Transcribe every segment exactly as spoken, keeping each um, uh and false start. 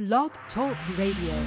Blog Talk Radio.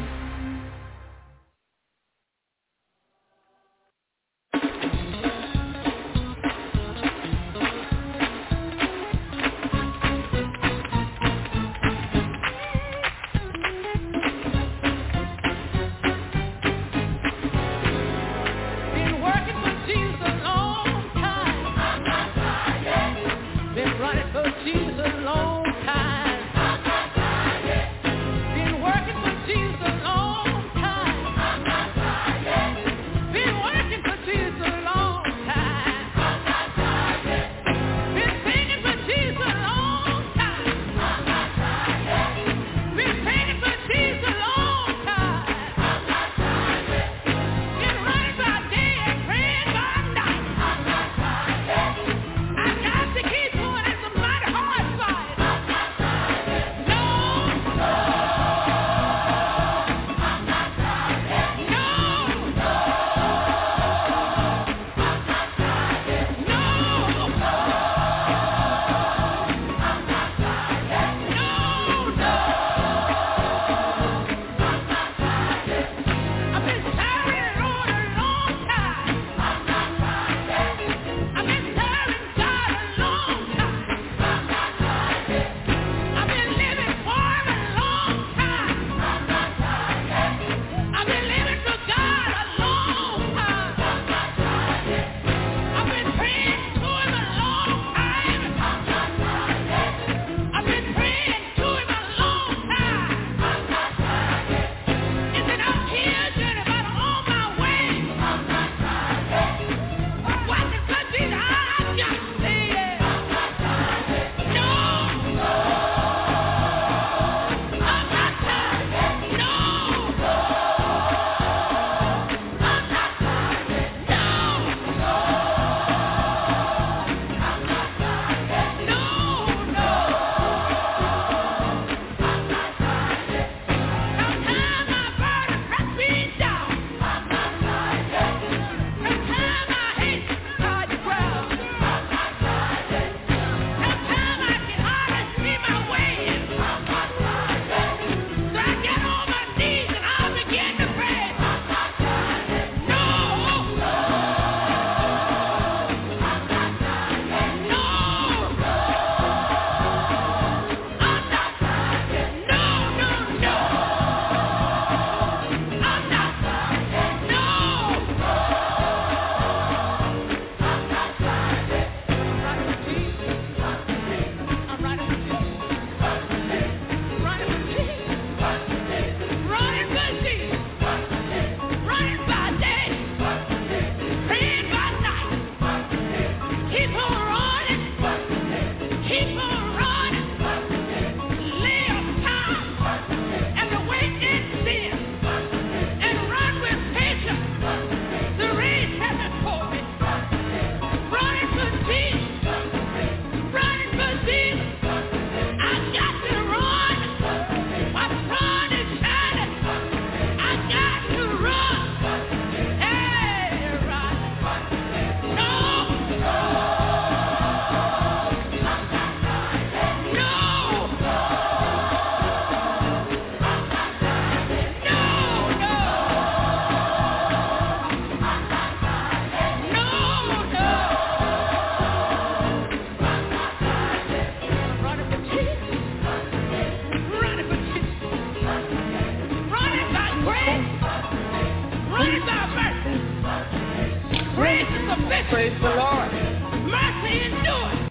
Praise the Lord. Mercy endure.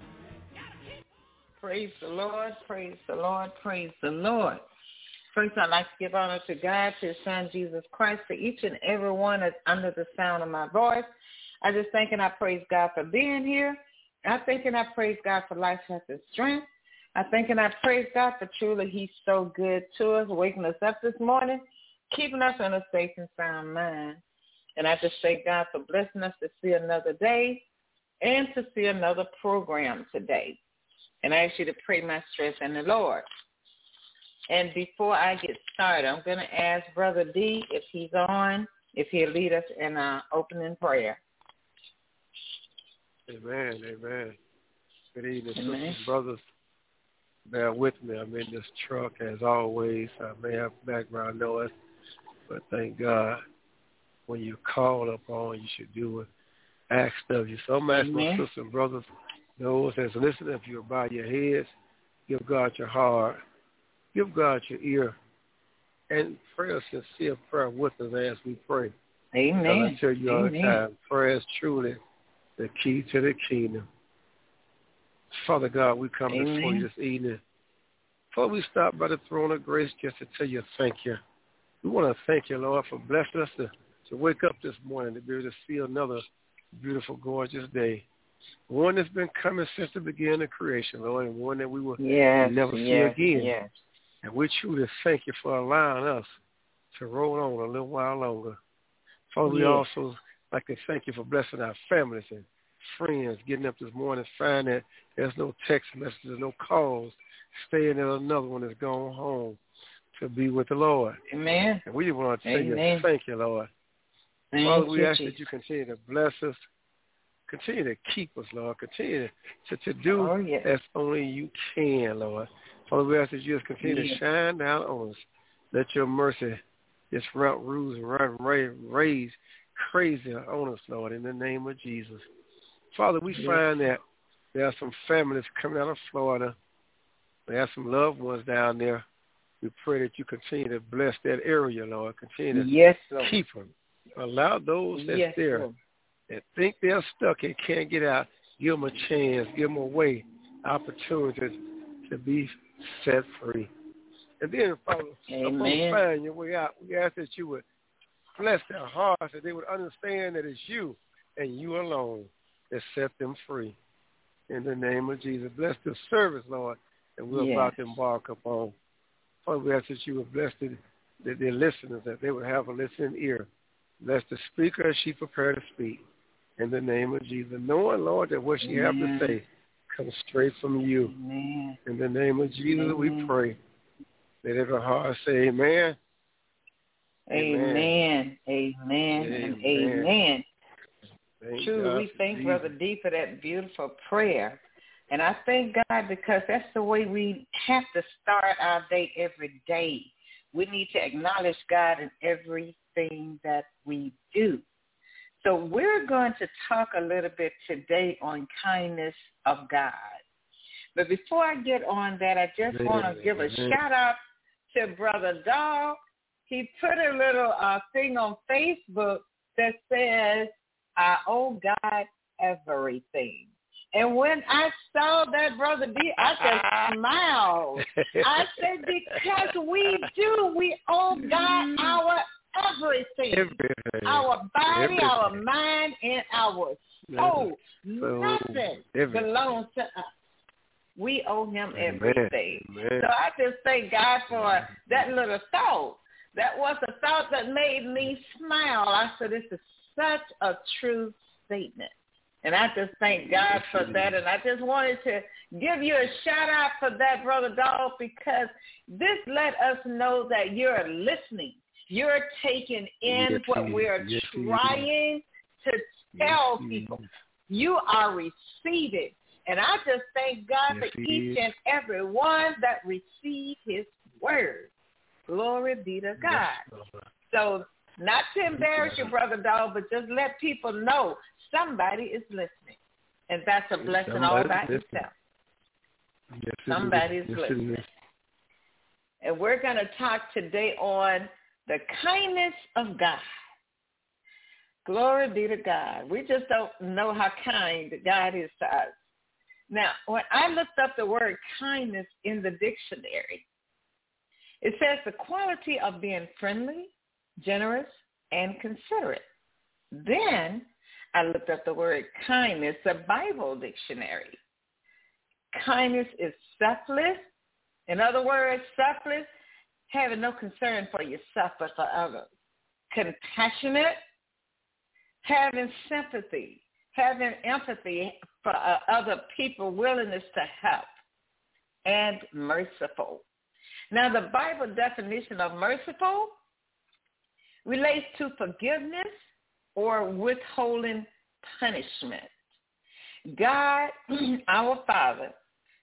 Praise the Lord, praise the Lord, praise the Lord. First, I'd like to give honor to God, to His Son, Jesus Christ, to each and every one that's under the sound of my voice. I just thank and I praise God for being here. I thank and I praise God for life, health, and strength. I thank and I praise God for truly He's so good to us, waking us up this morning, keeping us in a safe and sound mind. And I just thank God for blessing us to see another day and to see another program today. And I ask you to pray my strength in the Lord. And before I get started, I'm going to ask Brother D if he's on, if he'll lead us in an opening prayer. Amen, amen. Good evening, Amen. sisters and brothers. bear with me. I'm in this truck as always. I may have background noise, but thank God when you call upon, you should do what asked of you. So I'm asking my sisters and brothers, those that's listening, if you'll bow your heads, give God your heart, give God your ear, and pray a sincere prayer with us as we pray. Amen. Because I tell you all Amen. the time, prayer is truly the key to the kingdom. Father God, we come Amen. before you this evening. Before we stop by the throne of grace just to tell you thank you. We want to thank you, Lord, for blessing us to, to wake up this morning, to be able to see another beautiful, gorgeous day. One that's been coming since the beginning of creation, Lord, and one that we will yes, never yes, see again. Yes. And we truly thank you for allowing us to roll on a little while longer. Father, yes. we also like to thank you for blessing our families and friends, getting up this morning, finding that there's no text messages, no calls, staying at another one that's gone home to be with the Lord. Amen. And we just want to tell Amen. you, thank you, Lord. Thank Father, we you, ask Jesus. that you continue to bless us, continue to keep us, Lord, continue to, to do oh, yes. as only you can, Lord. Father, we ask that you just continue yes. to shine down on us. Let your mercy just route rules and run, raise crazy on us, Lord, in the name of Jesus. Father, we yes. find that there are some families coming out of Florida. There are some loved ones down there. We pray that you continue to bless that area, Lord. Continue to yes, keep them. Allow those that's yes, there Lord. that think they're stuck and can't get out, give them a chance, give them a way, opportunities to be set free. And then, Father, upon finding your way out, we ask that you would bless their hearts, that they would understand that it's you and you alone that set them free. In the name of Jesus, bless the service, Lord, and we're yes. about to embark upon. Father, we ask that you would bless the, the, their listeners, that they would have a listening ear. Bless the speaker as she prepared to speak. In the name of Jesus, knowing, Lord, that what she has to say comes straight from you. Amen. In the name of Jesus, Amen. we pray. Let every heart say amen. Amen. Amen. Amen. And amen. Thank Truly, God we thank Jesus. Brother D for that beautiful prayer. And I thank God because that's the way we have to start our day every day. We need to acknowledge God in everything that we do. So we're going to talk a little bit today on kindness of God. But before I get on that, I just Amen. want to give a Amen. shout out to Brother Dog. He put a little uh, thing on Facebook that says, I owe God everything. And when I saw that, Brother D, I just smiled. I said, because we do. We owe God our everything. Everything. Our body, Everything. our mind, and our soul. So, Nothing everything. belongs to us. We owe him Amen. everything. Amen. So I just thank God for that little thought. That was a thought that made me smile. I said, this is such a true statement. And I just thank God for that. And I just wanted to give you a shout out for that, Brother Dog, because this let us know that you're listening. You're taking in yes, what we're yes, trying to tell yes, people. You are receiving. And I just thank God yes, for each and every one that received his word. Glory be to God. Yes, so not to embarrass you, Brother Dog, but just let people know somebody is listening. And that's a blessing Somebody all by listening. itself. Yes, Somebody is yes, listening. And we're going to talk today on the kindness of God. Glory be to God. We just don't know how kind God is to us. Now, when I looked up the word kindness in the dictionary, it says the quality of being friendly, generous, and considerate. Then I looked up the word kindness, the Bible dictionary. Kindness is selfless. In other words, selfless, having no concern for yourself but for others. Compassionate, having sympathy, having empathy for uh, other people, willingness to help, and merciful. Now, the Bible definition of merciful relates to forgiveness or withholding punishment. God, our Father,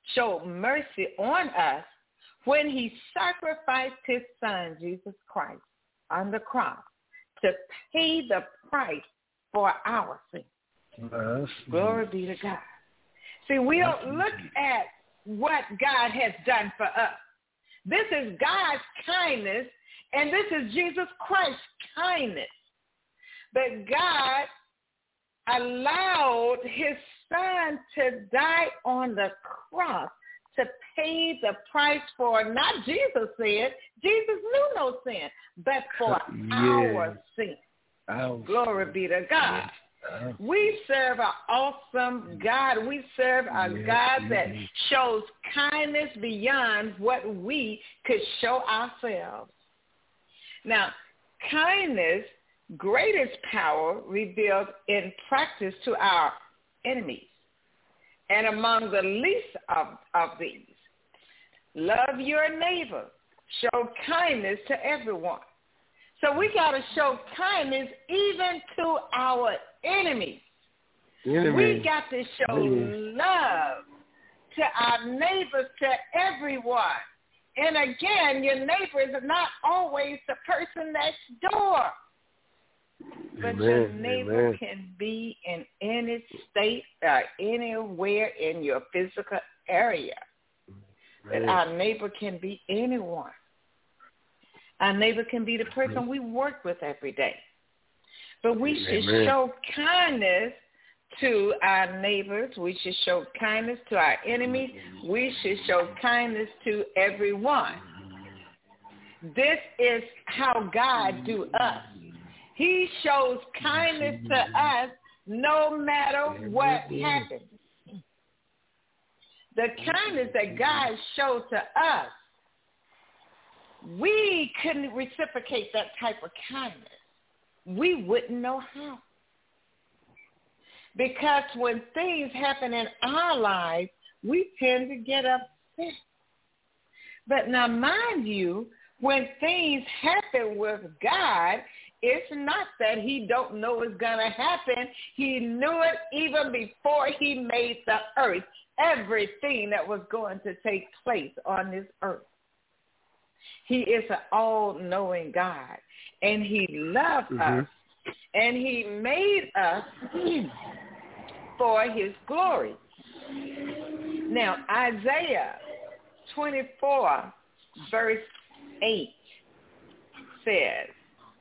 showed mercy on us when he sacrificed his son, Jesus Christ, on the cross to pay the price for our sins. Yes. Glory be to God. See, we don't look at what God has done for us. This is God's kindness, and this is Jesus Christ's kindness. But God allowed his son to die on the cross to pay the price for, not Jesus' sin, Jesus knew no sin, but for yeah. our sin. Our Glory sin. Be to God. Yeah. We serve an awesome God. We serve a yeah. God that yeah. shows kindness beyond what we could show ourselves. Now, kindness, greatest power revealed in practice to our enemies. And among the least of, of these, love your neighbor. Show kindness to everyone. So we got to show kindness even to our enemies. Enemy. We got to show Enemy. love to our neighbors, to everyone. And again, your neighbor is not always the person next door. But Amen. Your neighbor Amen. Can be in any state or anywhere in your physical area. Amen. But our neighbor can be anyone. Our neighbor can be the person we work with every day. But we should Amen. Show kindness to our neighbors. We should show kindness to our enemies. We should show kindness to everyone. This is how God do us. He shows kindness to us no matter what happens. The kindness that God showed to us, we couldn't reciprocate that type of kindness. We wouldn't know how. Because when things happen in our lives, we tend to get upset. But now, mind you, when things happen with God, it's not that he don't know it's going to happen. He knew it even before he made the earth, everything that was going to take place on this earth. He is an all-knowing God, and he loves mm-hmm. us, and he made us for his glory. Now, Isaiah twenty-four, verse eight says,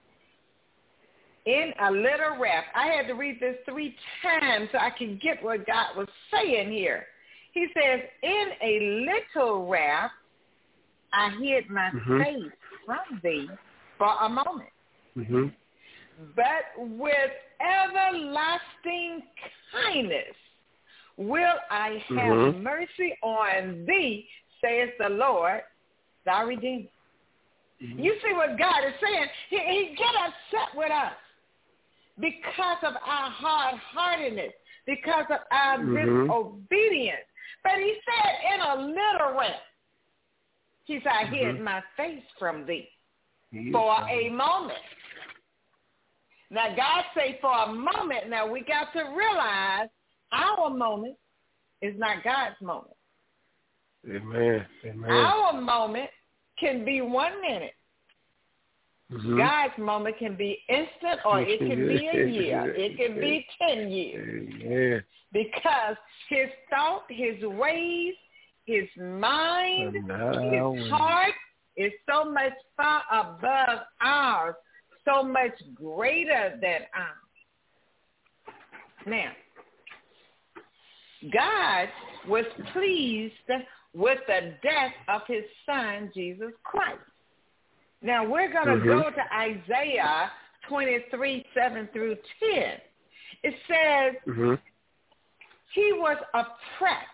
in a little wrath, I had to read this three times so I could get what God was saying here. He says, in a little wrath, I hid my mm-hmm. face from thee for a moment. Mm-hmm. But with everlasting kindness will I have mm-hmm. mercy on thee, saith the Lord, thy Redeemer. Mm-hmm. You see what God is saying? He, he get upset with us because of our hard-heartedness, because of our mm-hmm. disobedience. But he said in a little wrath, he said, I mm-hmm. hid my face from thee he for a moment. Now, God say for a moment. Now, we got to realize our moment is not God's moment. Amen. Amen. Our moment can be one minute. Mm-hmm. God's moment can be instant, or it can be a year. It can be ten years. Amen. Because his thought, his ways, his mind, oh, his heart is so much far above ours, so much greater than ours. Now, God was pleased with the death of his son, Jesus Christ. Now, we're going to mm-hmm. go to Isaiah twenty-three, seven through ten. It says, mm-hmm. he was oppressed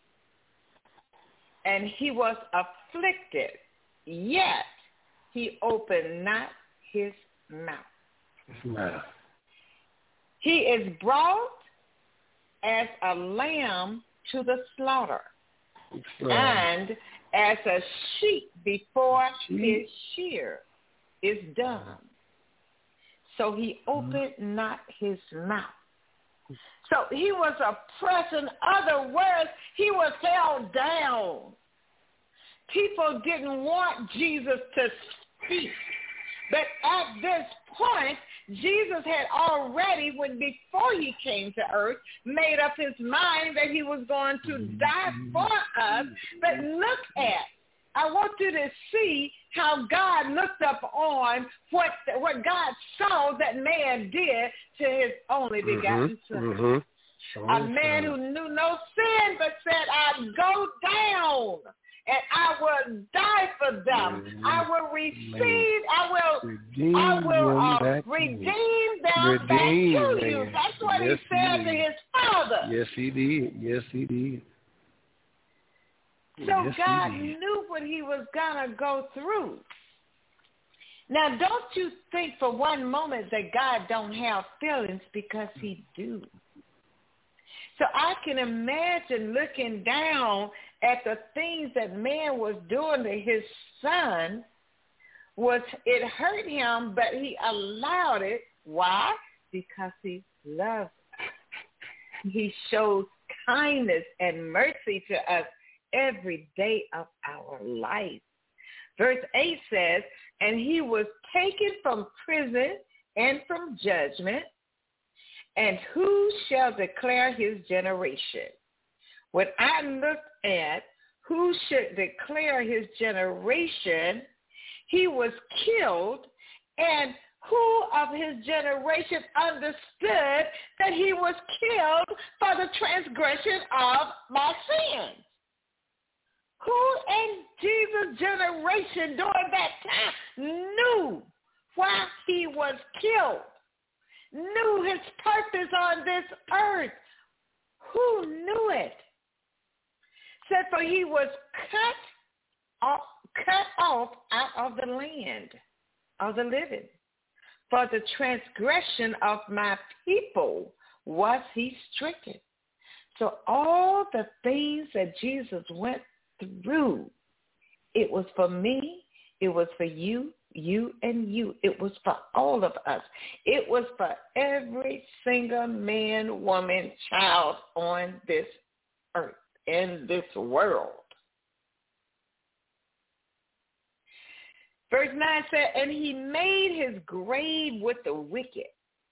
and he was afflicted, yet he opened not his mouth. His mouth. He is brought as a lamb to the slaughter, right. and as a sheep before sheep. his shear is dumb. So he opened mm-hmm. not his mouth. So he was oppressed. In other words, he was held down. People didn't want Jesus to speak. But at this point, Jesus had already, when before he came to earth, made up his mind that he was going to die for us. But look at, I want you to see how God looked up on what what God saw that man did to his only begotten mm-hmm, son. Mm-hmm. A man who knew no sin but said, I'd go down and I will die for them. Mm-hmm. I will receive, I will, redeem I will uh, redeem them redeem, back to man. you. That's what yes, he said he to his father. Yes, he did. Yes, he did. So yes, God knew what he was going to go through. Now, don't you think for one moment that God don't have feelings, because he do. So I can imagine looking down at the things that man was doing to his son. Was it hurt him, but he allowed it. Why? Because he loves us. He shows kindness and mercy to us every day of our life. Verse eight says, and he was taken from prison and from judgment, and who shall declare his generation? When I looked at who should declare his generation, he was killed, and who of his generation understood that he was killed for the transgression of my sins? Who in Jesus' generation during that time knew why he was killed, knew his purpose on this earth? Who knew it? Said, for he was cut off, cut off out of the land of the living. For the transgression of my people was he stricken. So all the things that Jesus went through, it was for me, it was for you, you and you. It was for all of us. It was for every single man, woman, child on this earth, in this world. Verse nine said, and he made his grave with the wicked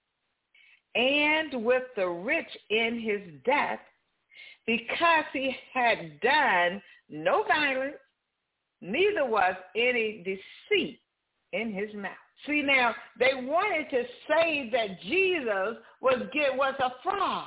and with the rich in his death, because he had done no violence, neither was any deceit in his mouth. See, now, they wanted to say that Jesus was, was a fraud.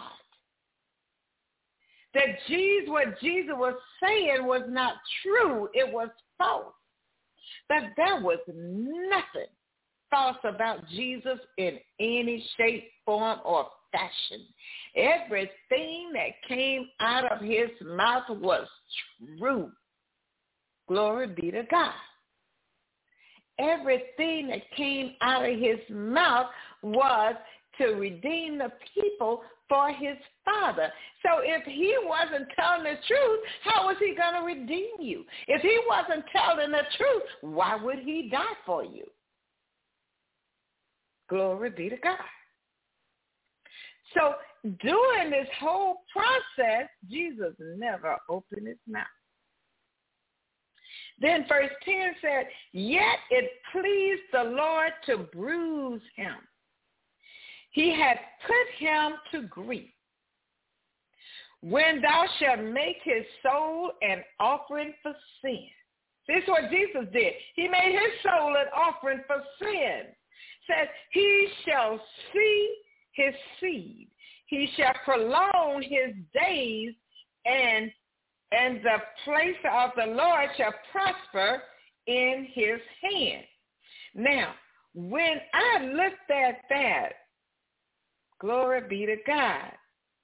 That Jesus, what Jesus was saying was not true. It was false. But there was nothing false about Jesus in any shape, form, or fashion. Everything that came out of his mouth was true. Glory be to God. Everything that came out of his mouth was to redeem the people for his Father. So if he wasn't telling the truth, how was he going to redeem you? If he wasn't telling the truth, why would he die for you? Glory be to God. So during this whole process, Jesus never opened his mouth. Then verse ten said, yet it pleased the Lord to bruise him. He had put him to grief. When thou shalt make his soul an offering for sin. This is what Jesus did. He made his soul an offering for sin. Says, he shall see his seed. He shall prolong his days, and and the place of the Lord shall prosper in his hand. Now, when I looked at that, glory be to God,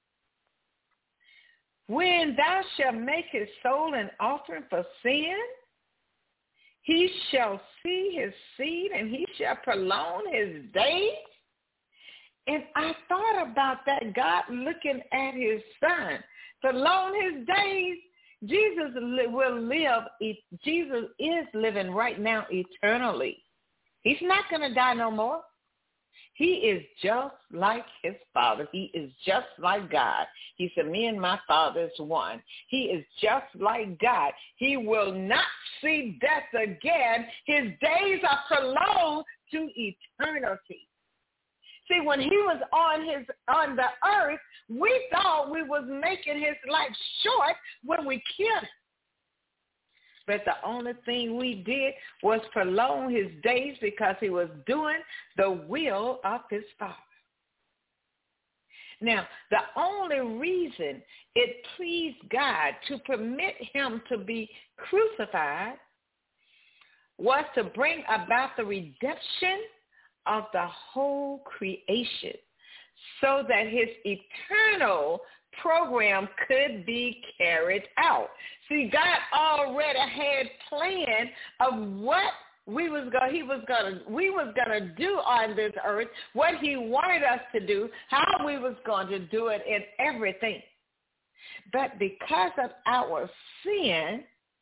when thou shalt make his soul an offering for sin, he shall see his seed, and he shall prolong his days. And I thought about that, God looking at his son. Prolong his days. Jesus will live, Jesus is living right now eternally. He's not going to die no more. He is just like his father. He is just like God. He said, me and my father is one. He is just like God. He will not see death again. His days are prolonged to eternity. See, when he was on his on the earth, we thought we was making his life short when we killed him. But the only thing we did was prolong his days because he was doing the will of his Father. Now, the only reason it pleased God to permit him to be crucified was to bring about the redemption of the whole creation so that his eternal program could be carried out. See, God already had plan of what we was going he was going to we was going to do on this earth, what he wanted us to do, how we was going to do it, and everything. But because of our sin,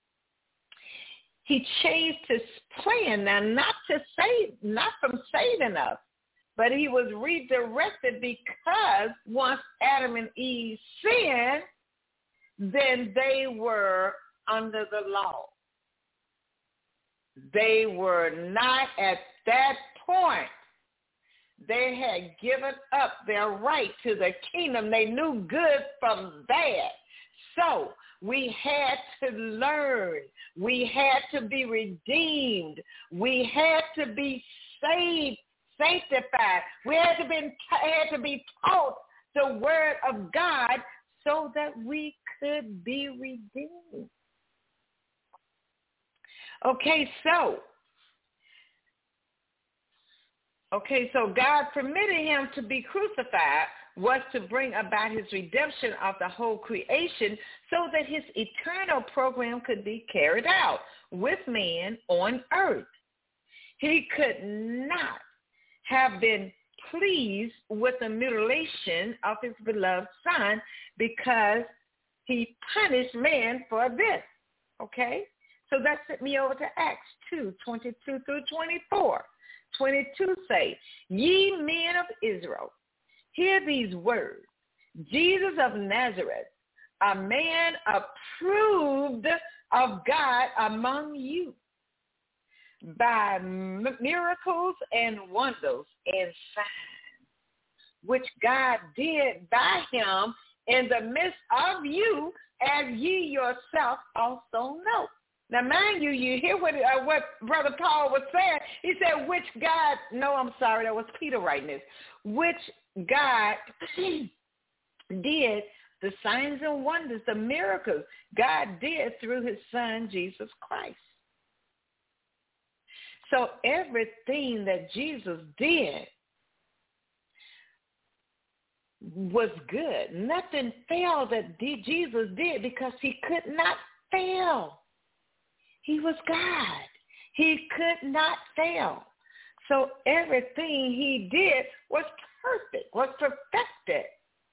he changed his plan. Now, not to save, not from saving us, but he was redirected because once Adam and Eve sinned, then they were under the law. They were not at that point. They had given up their right to the kingdom. They knew good from bad. So we had to learn. We had to be redeemed. We had to be saved, sanctified. We had to be, had to be taught the word of God so that we could be redeemed. Okay, so, okay, so God permitted him to be crucified was to bring about his redemption of the whole creation so that his eternal program could be carried out with man on earth. He could not have been pleased with the mutilation of his beloved son because he punished man for this, okay? So that sent me over to Acts two, twenty-two through twenty-four. twenty-two say, ye men of Israel, hear these words. Jesus of Nazareth, a man approved of God among you by miracles and wonders and signs, which God did by him in the midst of you, as ye yourself also know. Now, mind you, you hear what uh, what Brother Paul was saying. He said, which God, no, I'm sorry, that was Peter writing this, which God did the signs and wonders, the miracles God did through his son, Jesus Christ. So everything that Jesus did was good. Nothing failed that Jesus did because he could not fail. He was God. He could not fail. So everything he did was perfect, was perfected.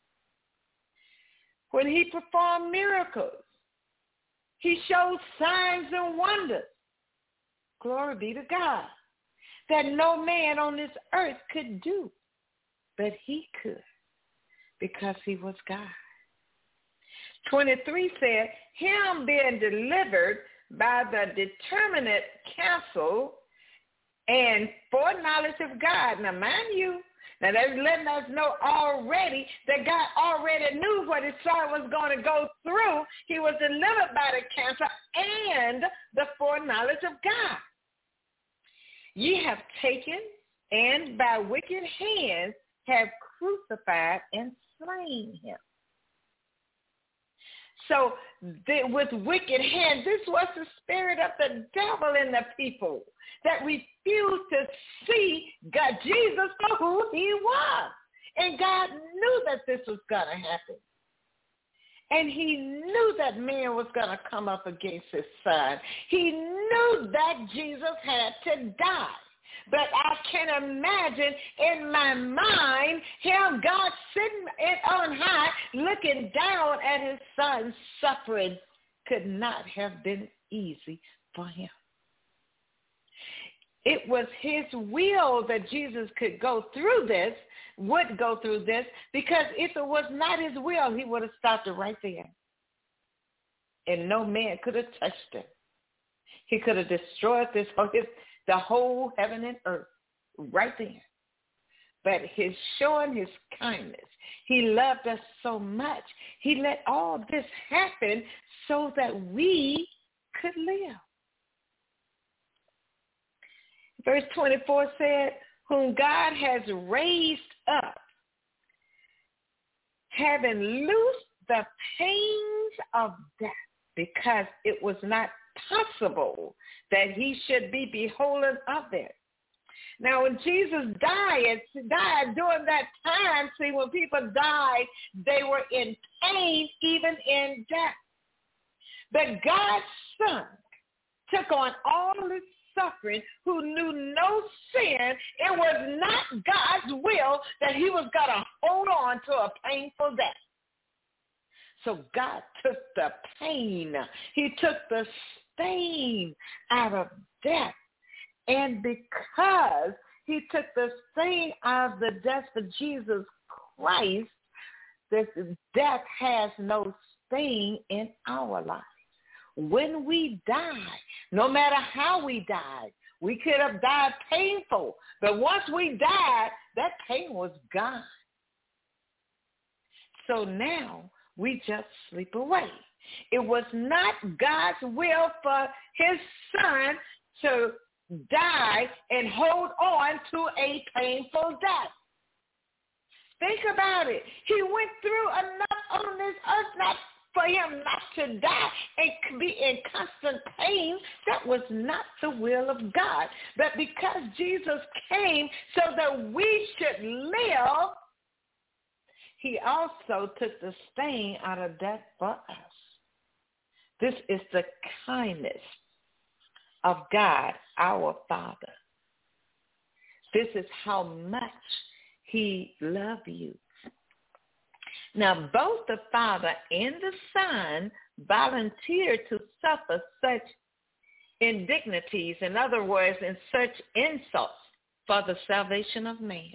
When he performed miracles, he showed signs and wonders. Glory be to God. That no man on this earth could do, but he could because he was God. twenty-three said, him being delivered by the determinate counsel and foreknowledge of God. Now, mind you, now that's letting us know already that God already knew what his son was going to go through. He was delivered by the counsel and the foreknowledge of God. Ye have taken and by wicked hands have crucified and slain him. So the, with wicked hands, this was the spirit of the devil in the people that refused to see God, Jesus for who he was. And God knew that this was going to happen. And he knew that man was going to come up against his son. He knew that Jesus had to die. But I can imagine in my mind him, God sitting on high, looking down at his son's suffering could not have been easy for him. It was his will that Jesus could go through this, would go through this, because if it was not his will, he would have stopped it right there. And no man could have touched him. He could have destroyed this, his, the whole heaven and earth right there. But his showing his kindness, he loved us so much. He let all this happen so that we could live. Verse twenty-four said, whom God has raised up, having loosed the pains of death, because it was not possible that he should be beholden of it. Now, when Jesus died, died during that time, see, when people died, they were in pain, even in death. But God's Son took on all this suffering, who knew no sin. It was not God's will that he was going to hold on to a painful death. So God took the pain. He took the stain out of death. And because he took the stain out of the death for Jesus Christ, this death has no stain in our lives. When we die, no matter how we died, we could have died painful. But once we died, that pain was gone. So now we just sleep away. It was not God's will for his Son to die and hold on to a painful death. Think about it. He went through enough on this earth not for him not to die and be in constant pain. That was not the will of God. But because Jesus came so that we should live, he also took the stain out of death for us. This is the kindness of God, our Father. This is how much he loves you. Now, both the Father and the Son volunteered to suffer such indignities, in other words, in such insults for the salvation of man.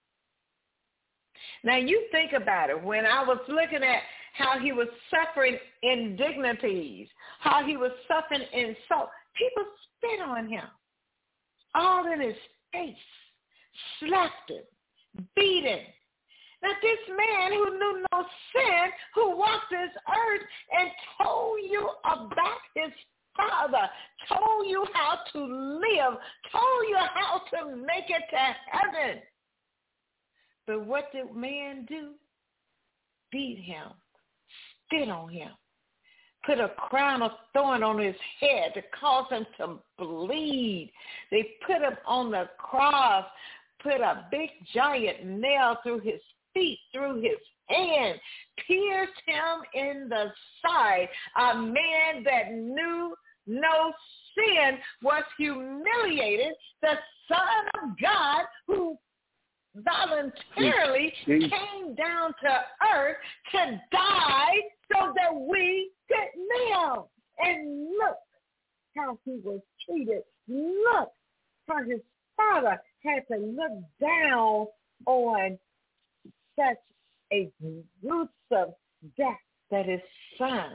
Now, you think about it. When I was looking at how he was suffering indignities, how he was suffering insult, people spit on him, all in his face, slapped him, beat him. Now, this man who knew no sin, who walked this earth and told you about his Father, told you how to live, told you how to make it to heaven. But what did man do? Beat him, spit on him, put a crown of thorn on his head to cause him to bleed. They put him on the cross, put a big giant nail through his feet, through his hand, pierced him in the side. A man that knew no sin was humiliated. The Son of God, who voluntarily came down to earth to die so that we could live. And look how he was treated. Look how his Father had to look down on such a gruesome death that his Son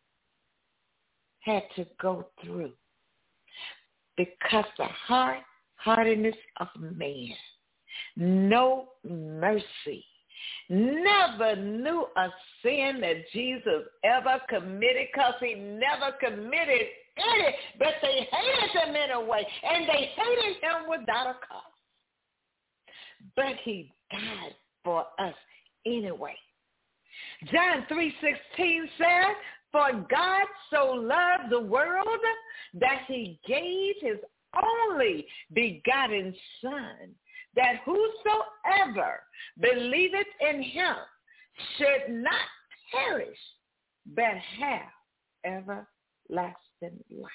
had to go through, because the hard hardness of man, no mercy, never knew a sin that Jesus ever committed, because he never committed any, but they hated him anyway, and they hated him without a cause. But he died for us anyway. John three sixteen says, for God so loved the world that he gave his only begotten Son, that whosoever believeth in him should not perish, but have everlasting life.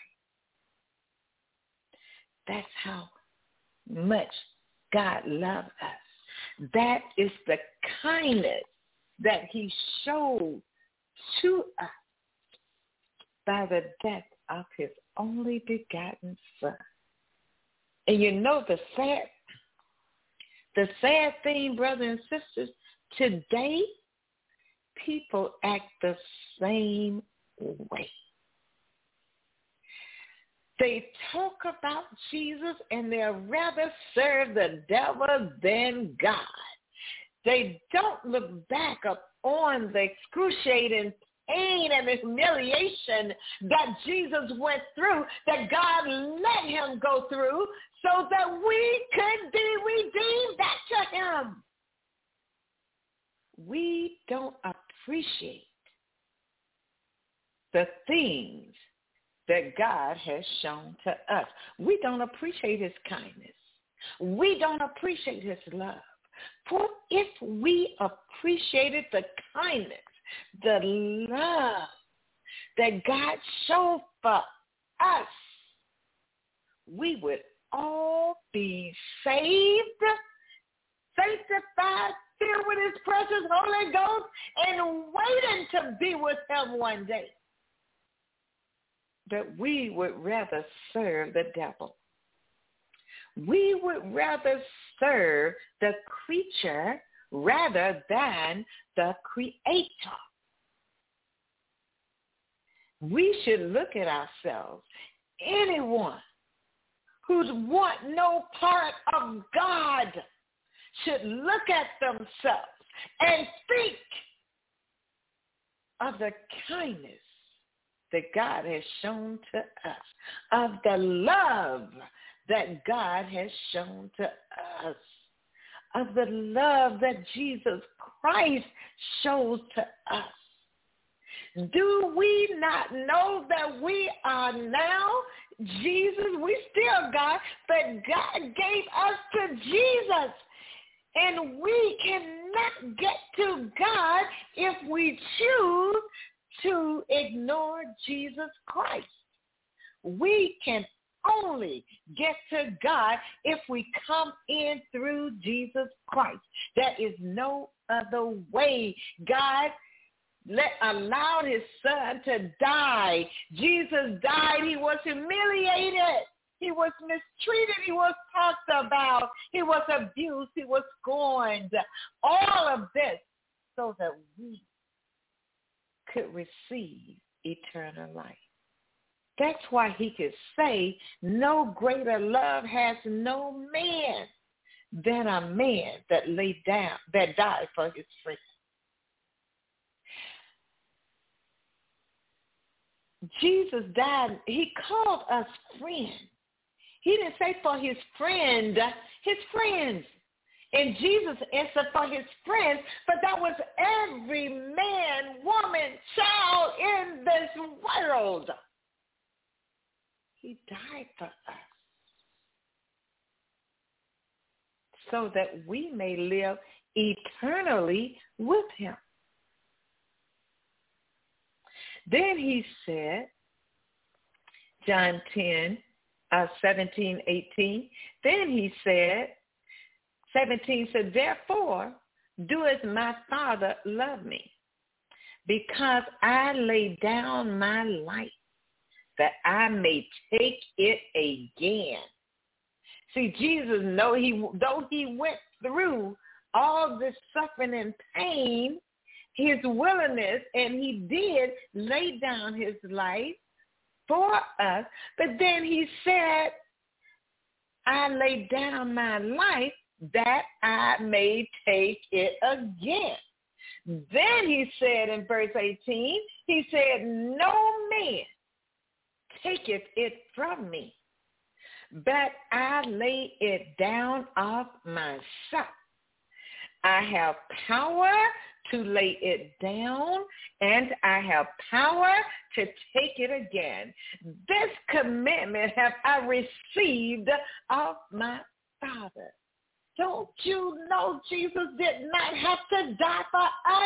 That's how much God loved us. That is the kindness that he showed to us by the death of his only begotten Son. And you know the sad, the sad thing, brothers and sisters, today people act the same way. They talk about Jesus and they'd rather serve the devil than God. They don't look back upon the excruciating pain and the humiliation that Jesus went through, that God let him go through so that we could be redeemed back to him. We don't appreciate the things that God has shown to us. We don't appreciate his kindness. We don't appreciate his love. For if we appreciated the kindness, the love that God showed for us, we would all be saved, sanctified, filled with his precious Holy Ghost, and waiting to be with him one day. But we would rather serve the devil. We would rather serve the creature rather than the creator. We should look at ourselves. Anyone who's want no part of God should look at themselves and think of the kindness that God has shown to us, of the love that God has shown to us, of the love that Jesus Christ shows to us. Do we not know that we are now Jesus? We still God, but God gave us to Jesus. And we cannot get to God if we choose to ignore Jesus Christ. We can only get to God if we come in through Jesus Christ. There is no other way. God let allowed his son to die. Jesus died. He was humiliated. He was mistreated. He was talked about. He was abused. He was scorned. All of this so that we could receive eternal life. That's why he could say, no greater love has no man than a man that laid down, that died for his friend. Jesus died. He called us friends. He didn't say for his friend, his friends. And Jesus answered for his friends, but that was every man, woman, child in this world. He died for us so that we may live eternally with him. Then he said, John ten, uh, seventeen, eighteen, then he said, seventeen said, therefore, do as my Father loved me, because I lay down my life that I may take it again. See, Jesus, though he, though he went through all this suffering and pain, his willingness, and he did lay down his life for us, but then he said, I lay down my life that I may take it again. Then he said in verse eighteen, he said, no man taketh it from me, but I lay it down of myself. I have power to lay it down, and I have power to take it again. This commitment have I received of my Father. Don't you know Jesus did not have to die for us?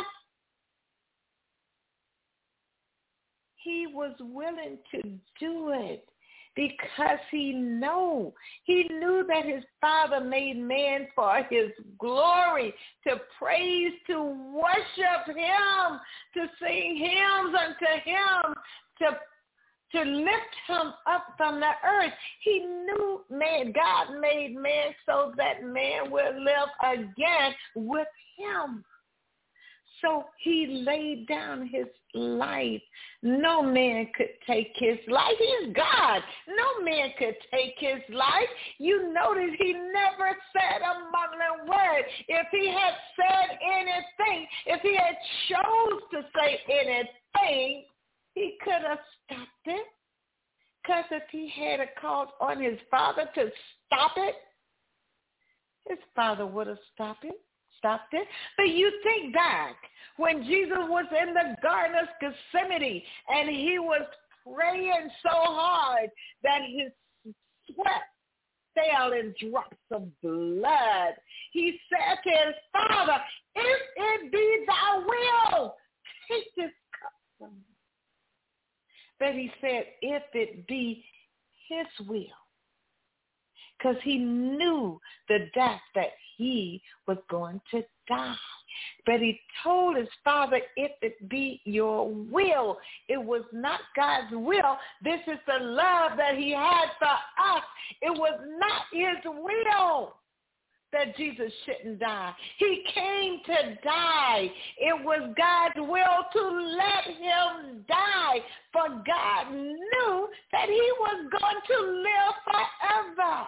He was willing to do it because he knew. He knew that his Father made man for his glory, to praise, to worship him, to sing hymns unto him, to to lift him up from the earth. He knew man, God made man so that man will live again with him. So he laid down his life. No man could take his life. He's God. No man could take his life. You notice he never said a mumbling word. If he had said anything, if he had chose to say anything, he could have stopped it. Because if he had a call on his father to stop it, his father would have stopped it. Stopped it. But you think back when Jesus was in the Garden of Gethsemane and he was praying so hard that his sweat fell in drops of blood. He said to his Father, if it be thy will, take this cup from me. But he said, if it be his will. Because he knew the death that he was going to die. But he told his Father, if it be your will. It was not God's will. This is the love that he had for us. It was not his will that Jesus shouldn't die. He came to die. It was God's will to let him die. For God knew that he was going to live forever.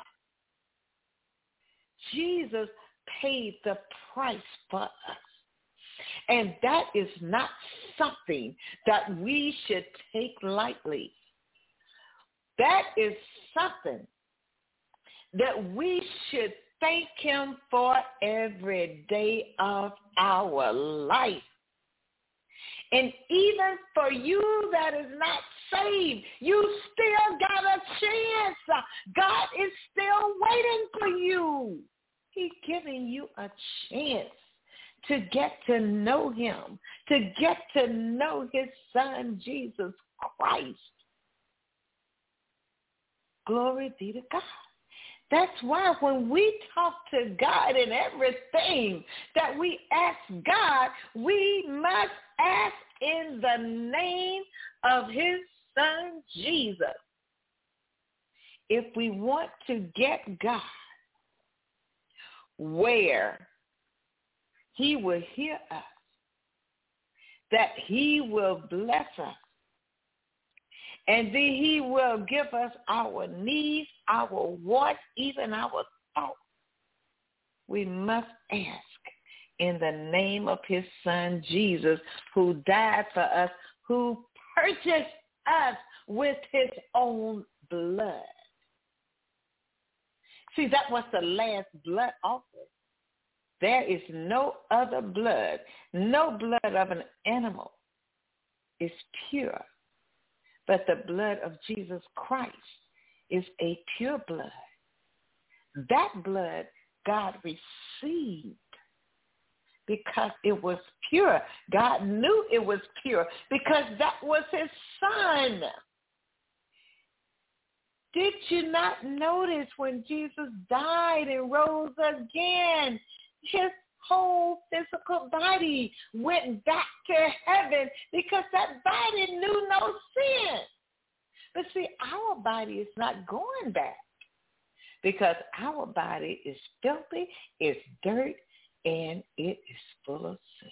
Jesus paid the price for us. And that is not something that we should take lightly. That is something that we should thank him for every day of our life. And even for you that is not saved, you still got a chance. God is still waiting for you. He's giving you a chance to get to know him, to get to know his son, Jesus Christ. Glory be to God. That's why when we talk to God in everything that we ask God, we must ask in the name of his son, Jesus. If we want to get God where he will hear us, that he will bless us, and then he will give us our needs, our wants, even our thoughts. We must ask in the name of his son, Jesus, who died for us, who purchased us with his own blood. See, that was the last blood offering. There is no other blood. No blood of an animal is pure. But the blood of Jesus Christ is a pure blood. That blood God received because it was pure. God knew it was pure because that was his son. Did you not notice when Jesus died and rose again, his whole physical body went back to heaven because that body knew no sin. But see, our body is not going back because our body is filthy, it's dirt, and it is full of sin.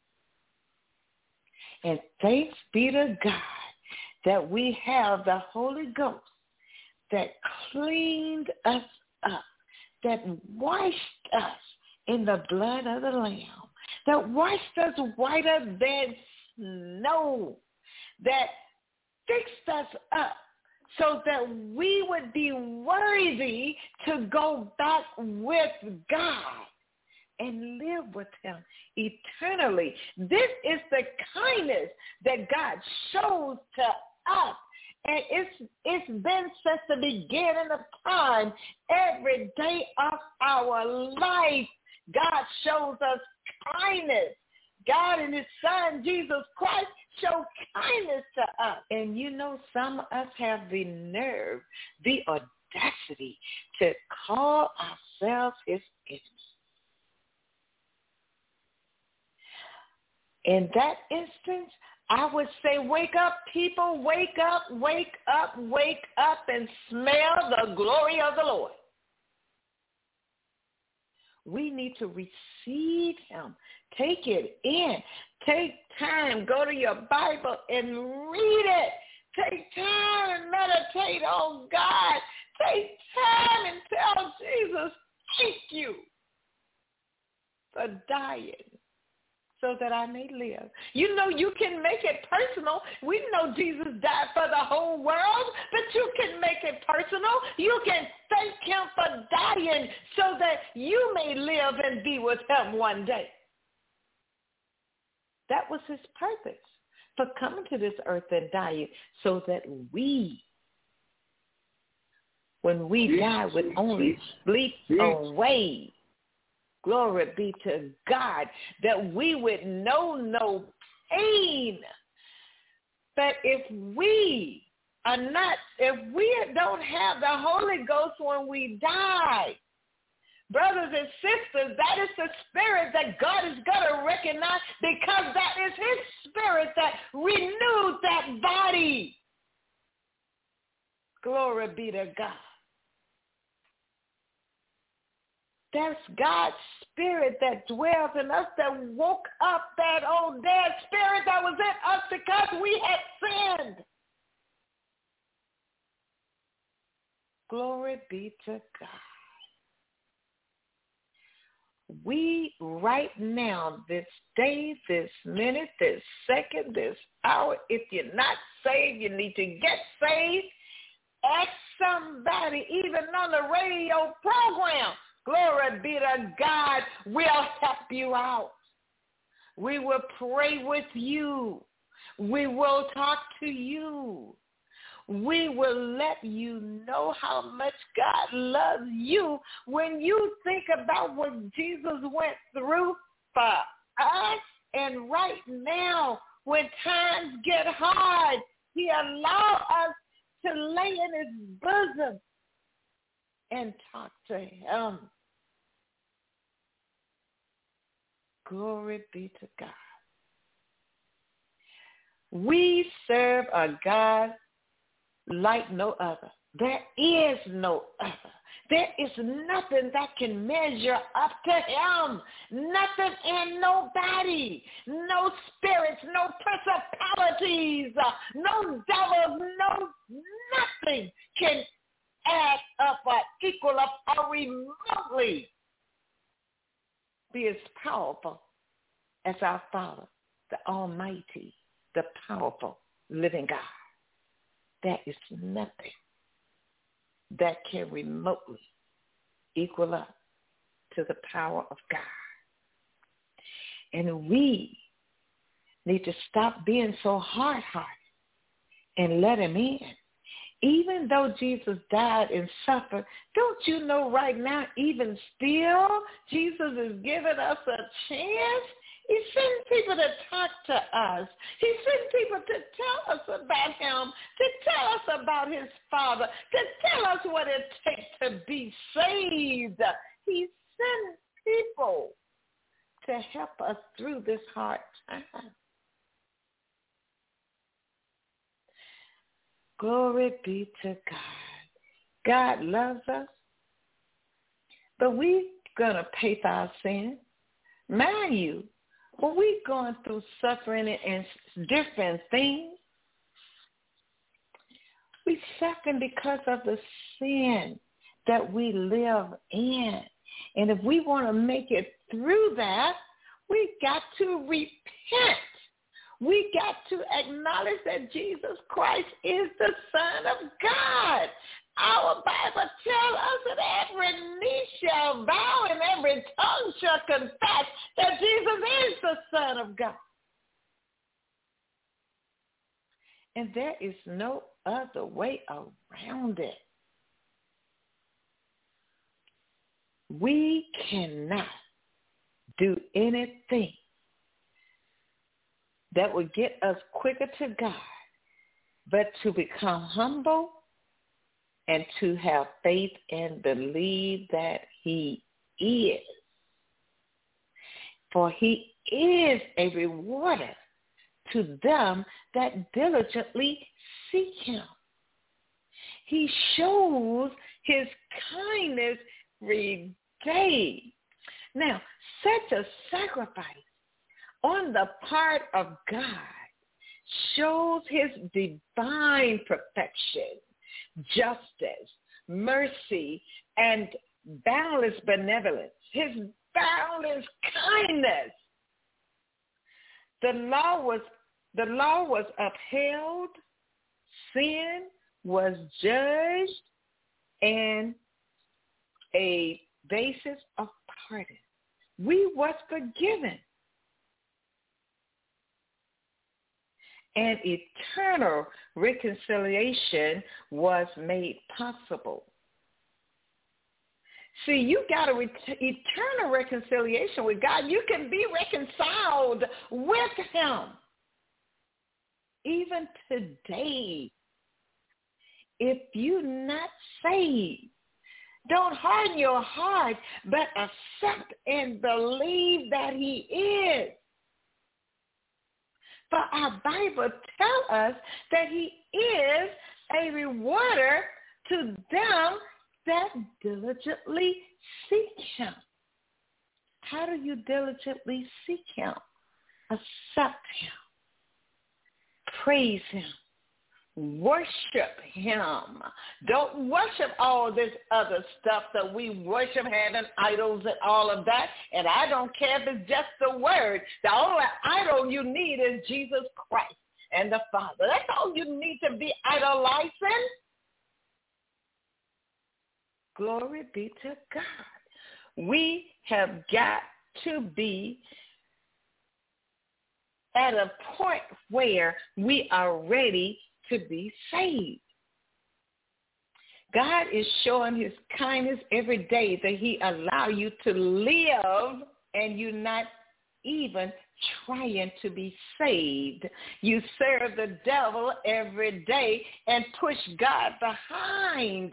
And thanks be to God that we have the Holy Ghost that cleaned us up, that washed us in the blood of the Lamb, that washed us whiter than snow, that fixed us up so that we would be worthy to go back with God and live with him eternally. This is the kindness that God shows to us. And it's it's been since the beginning of time, every day of our life. God shows us kindness. God and his son, Jesus Christ, show kindness to us. And you know, some of us have the nerve, the audacity to call ourselves his enemies. In that instance, I would say, wake up, people, wake up, wake up, wake up, and smell the glory of the Lord. We need to receive him. Take it in. Take time. Go to your Bible and read it. Take time and meditate on God. Take time and tell Jesus, thank you for dying so that I may live. You know, you can make it personal. We know Jesus died for the whole world, but you can make it personal. You can thank him for dying so that you may live and be with him one day. That was his purpose for coming to this earth and dying, so that we, when we die, would only sleep away. Glory be to God, that we would know no pain. But if we are not, if we don't have the Holy Ghost when we die, brothers and sisters, that is the spirit that God is going to recognize, because that is his spirit that renewed that body. Glory be to God. That's God's spirit that dwells in us, that woke up that old dead spirit that was in us because we had sinned. Glory be to God. We right now, this day, this minute, this second, this hour, if you're not saved, you need to get saved. Ask somebody, even on the radio program. Glory be to God. We'll help you out. We will pray with you. We will talk to you. We will let you know how much God loves you when you think about what Jesus went through for us. And right now, when times get hard, he allows us to lay in his bosom and talk to him. Glory be to God. We serve a God like no other. There is no other. There is nothing that can measure up to him. Nothing and nobody. No spirits, no principalities, uh, no devils, no nothing can add up or equal up or remotely be as powerful as our Father, the Almighty, the powerful living God. There is nothing that can remotely equal up to the power of God. And we need to stop being so hard-hearted and let him in. Even though Jesus died and suffered, don't you know right now, even still, Jesus is giving us a chance? He sent people to talk to us. He sent people to tell us about him, to tell us about his Father, to tell us what it takes to be saved. He sent people to help us through this hard time. Glory be to God. God loves us, but we're going to pay for our sin. Mind you, when we're going through suffering and different things, we suffer because of the sin that we live in. And if we want to make it through that, we got to repent. We got to acknowledge that Jesus Christ is the Son of God. Our Bible tells us that every knee shall bow and every tongue shall confess that Jesus is the Son of God. And there is no other way around it. We cannot do anything that would get us quicker to God, but to become humble and to have faith and believe that he is. For he is a rewarder to them that diligently seek him. He shows his kindness every day. Now, such a sacrifice on the part of God shows his divine perfection, justice, mercy, and boundless benevolence, his boundless kindness. The law was the law was upheld, sin was judged, and a basis of pardon. We was forgiven. And eternal reconciliation was made possible. See, you got a re- eternal reconciliation with God. You can be reconciled with him. Even today, if you're not saved, don't harden your heart, but accept and believe that he is. For our Bible tells us that he is a rewarder to them that diligently seek him. How do you diligently seek him? Accept him. Praise him. Worship him. Don't worship all this other stuff that we worship, having idols and all of that. And I don't care if it's just the word. The only idol you need is Jesus Christ and the Father. That's all you need to be idolizing. Glory be to God. We have got to be at a point where we are ready to be saved. God is showing his kindness every day that he allow you to live and you're not even trying to be saved. You serve the devil every day and push God behind.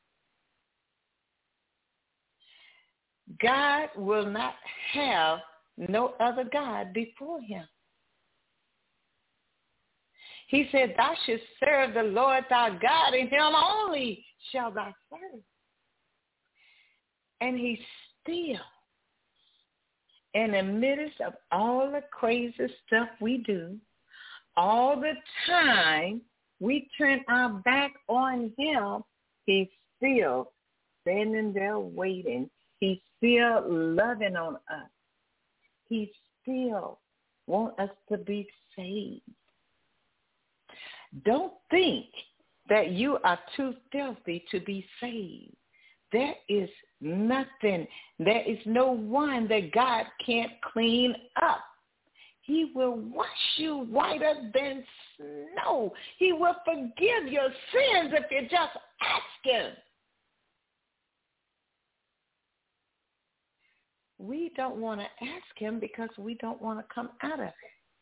God will not have no other God before him. He said, thou shalt serve the Lord thy God, and him only shall thou serve. And he still, in the midst of all the crazy stuff we do, all the time we turn our back on him, he's still standing there waiting. He's still loving on us. He still wants us to be saved. Don't think that you are too filthy to be saved. There is nothing. There is no one that God can't clean up. He will wash you whiter than snow. He will forgive your sins if you just ask him. We don't want to ask him because we don't want to come out of it.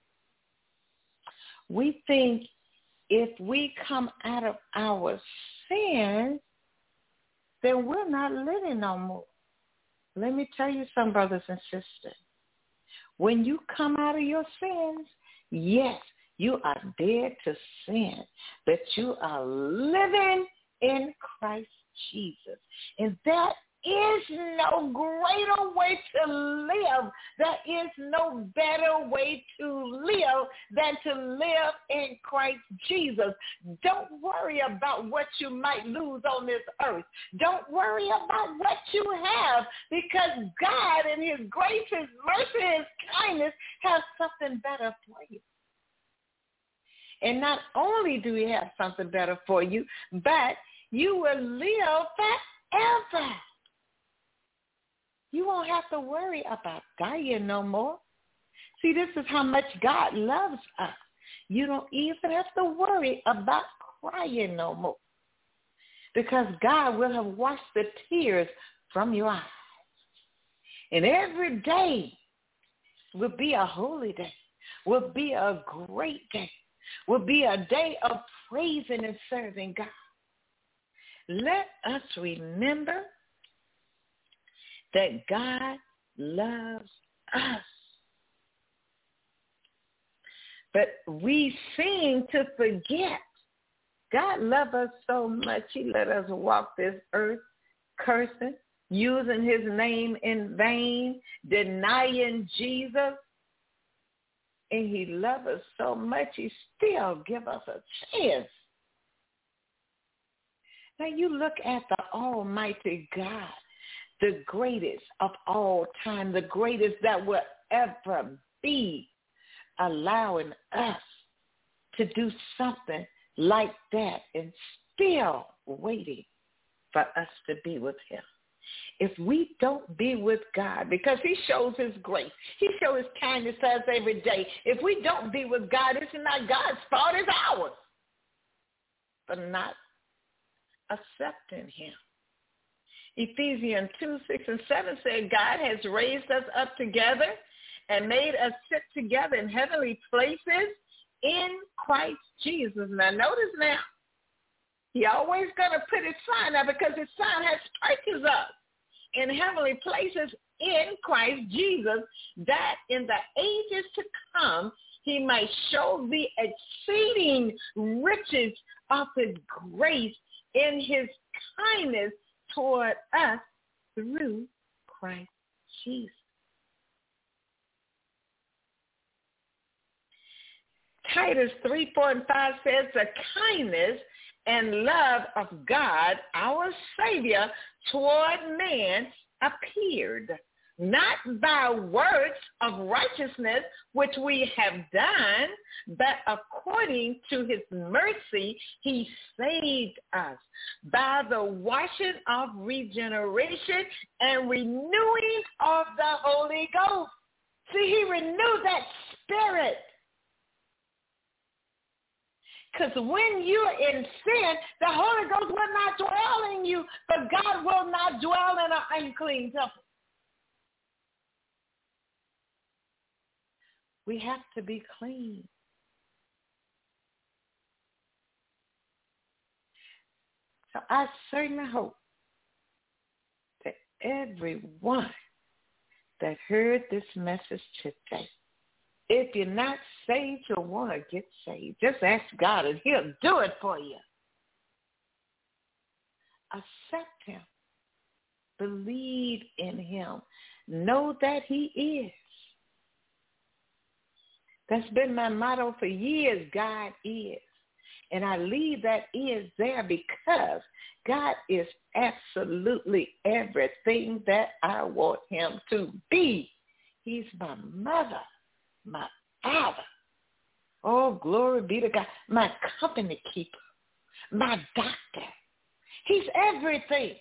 We think if we come out of our sins, then we're not living no more. Let me tell you something, brothers and sisters. When you come out of your sins, yes, you are dead to sin, but you are living in Christ Jesus. And that is no greater way to live. There is no better way to live than to live in Christ Jesus. Don't worry about what you might lose on this earth. Don't worry about what you have, because God in his grace, his mercy, his kindness has something better for you. And not only do he have something better for you, but you will live forever. You won't have to worry about dying no more. See, this is how much God loves us. You don't even have to worry about crying no more, because God will have washed the tears from your eyes. And every day will be a holy day, will be a great day, will be a day of praising and serving God. Let us remember that God loves us. But we seem to forget. God loved us so much, he let us walk this earth cursing, using his name in vain, denying Jesus. And he loved us so much, he still give us a chance. Now you look at the Almighty God, the greatest of all time, the greatest that will ever be, allowing us to do something like that and still waiting for us to be with him. If we don't be with God, because he shows his grace, he shows his kindness to us every day. If we don't be with God, it's not God's fault, it's ours for not accepting him. Ephesians two, six, and seven said God has raised us up together and made us sit together in heavenly places in Christ Jesus. Now notice now, he always going to put his sign up because his sign has purchased us in heavenly places in Christ Jesus, that in the ages to come he might show the exceeding riches of his grace in his kindness toward us through Christ Jesus. Titus three, four, and five says the kindness and love of God, our Savior, toward man appeared, not by works of righteousness which we have done, but according to his mercy he saved us by the washing of regeneration and renewing of the Holy Ghost. See, he renewed that spirit. Because when you're in sin, the Holy Ghost will not dwell in you, but God will not dwell in an unclean temple. We have to be clean. So I certainly hope that everyone that heard this message today, if you're not saved, you'll want to get saved. Just ask God and he'll do it for you. Accept him. Believe in him. Know that he is. That's been my motto for years, God is. And I leave that is there because God is absolutely everything that I want him to be. He's my mother. My father. Oh, glory be to God. My company keeper. My doctor. He's everything.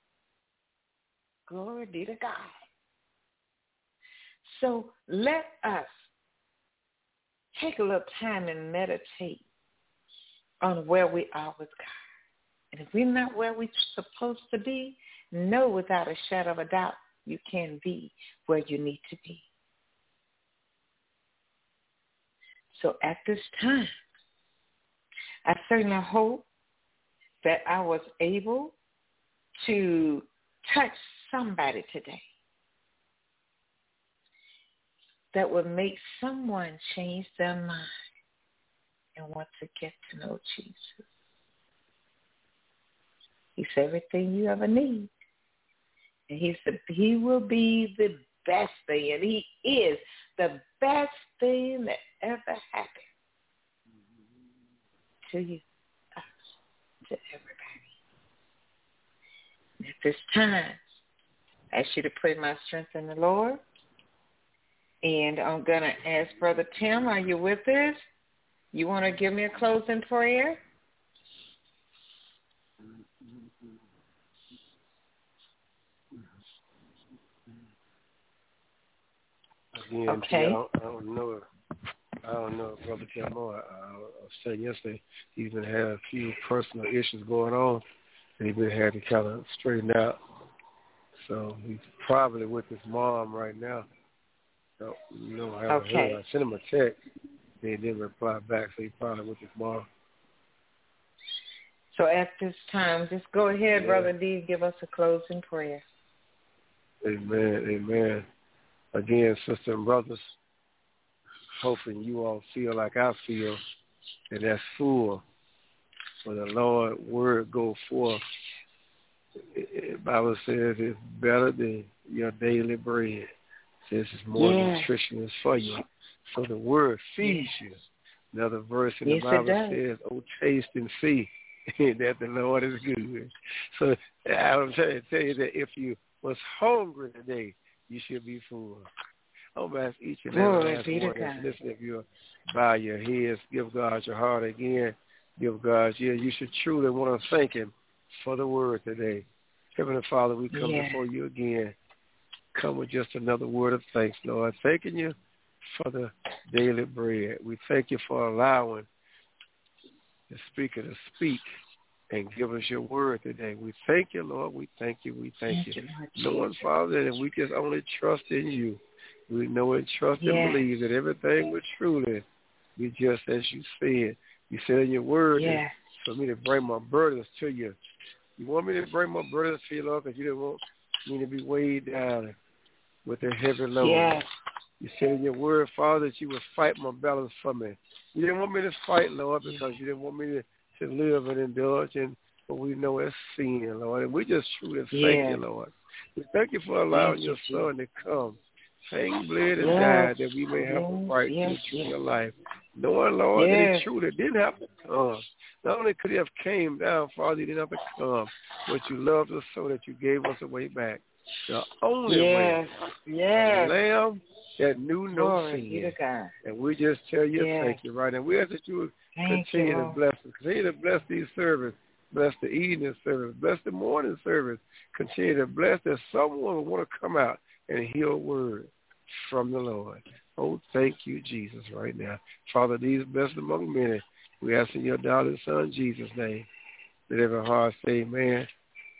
Glory be to God. So let us take a little time and meditate on where we are with God. And if we're not where we're supposed to be, know without a shadow of a doubt you can be where you need to be. So at this time, I certainly hope that I was able to touch somebody today that would make someone change their mind and want to get to know Jesus. He's everything you ever need. And he's the, he will be the best thing, and he is the best thing that ever happened to you, us, to everybody. And at this time, I ask you to pray my strength in the Lord. And I'm going to ask Brother Tim, are you with us? You want to give me a closing prayer? Again, okay. I don't, I don't know. If, I don't know if Brother Tim Moore, I, I was saying yesterday, he's been had a few personal issues going on, and he's been had to kind of straighten out. So he's probably with his mom right now. So, you know, I haven't okay. heard. I sent him a text. He didn't reply back, so he's probably with his mom. So at this time, just go ahead, yeah. Brother D, give us a closing prayer. Amen, amen. Again, sisters and brothers, hoping you all feel like I feel, and that's full. For the Lord word go forth. The Bible says it's better than your daily bread. It says it's more yeah. nutritious for you. So the word feeds you. Another verse in yes, the Bible says, "Oh, taste and see that the Lord is good." So I'm trying to tell you that if you was hungry today, you should be full. I'm going to ask each and every last one that's listening, if you bow your heads, give God your heart again, give God, yeah, you should truly want to thank him for the word today. Heavenly Father, we come yeah. before you again, come with just another word of thanks, Lord, thanking you for the daily bread. We thank you for allowing the speaker to speak and give us your word today. We thank you, Lord. We thank you. We thank, thank you. you Knowing, Father, that if we just only trust in you, we know and trust yeah. and believe that everything will truly be just as you said. You said in your word yeah. for me to bring my burdens to you. You want me to bring my burdens to you, Lord, because you didn't want me to be weighed down with a heavy load. Yeah. You said in your word, Father, that you would fight my battles for me. You didn't want me to fight, Lord, because you didn't want me to, to live and indulge in what we know as sin, Lord. And we just truly thank yeah. you, Lord. We thank you for allowing your son to come. Hang, bled, and yes. died that we may have a right yes. to the tree of life. Knowing, Lord, yes. that he truly didn't have to come. Not only could he have came down, Father, he didn't have to come, but you loved us so that you gave us a way back. The only yes. way. Yes. The Lamb that knew no sin. And we just tell you yes. thank you, right? And we ask that you would thank continue you. to bless us. Continue to bless these service. Bless the evening service. Bless the morning service. Continue to bless that someone will want to come out and hear a word from the Lord. Oh, thank you, Jesus, right now. Father, these blessed among many, we ask in your darling son, Jesus' name. Let every heart say amen.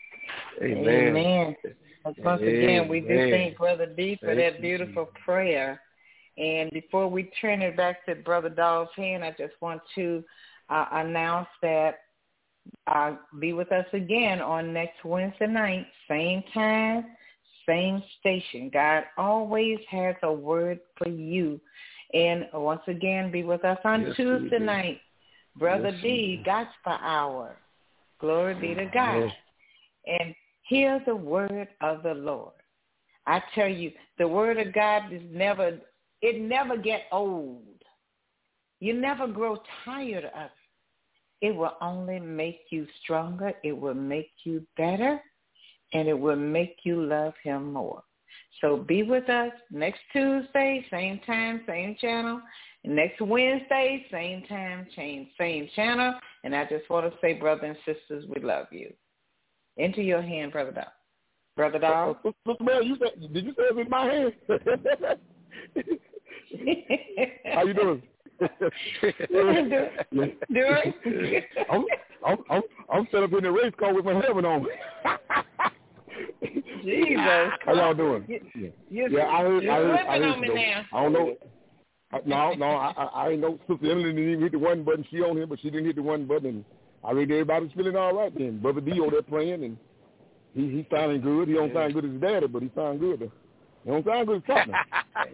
Amen. Amen. Once amen. again, we do thank Brother D for thank that beautiful you. prayer. And before we turn it back to Brother Dawes' hand, I just want to uh, announce that uh, be with us again on next Wednesday night, same time, same station. God always has a word for you. And once again, be with us on yes, Tuesday night. Brother yes, D, Gospel Hour. Glory be to God. Yes. And hear the word of the Lord. I tell you, the word of God is never, it never get old. You never grow tired of it. It will only make you stronger. It will make you better. And it will make you love him more. So be with us next Tuesday, same time, same channel. Next Wednesday, same time, same, same channel. And I just want to say, brothers and sisters, we love you. Into your hand, Brother Dawes. Brother Dawes? Uh, uh, man, you said, did you say it in my hand? How you doing? do it. I'm, I'm, I'm, I'm set up in the race car with my helmet on. Jesus. How y'all doing? You, you're, yeah, I heard. You're I heard, I heard on me now. I don't know. I, no, no, I, I, I ain't know. Sister Emily didn't even hit the one button. She on here, but she didn't hit the one button. And I read everybody's feeling all right. Then Brother D over there praying, and he he sounding good. He don't yeah. sound good as his daddy, but he sound good. Though. He don't sound good as Pop now.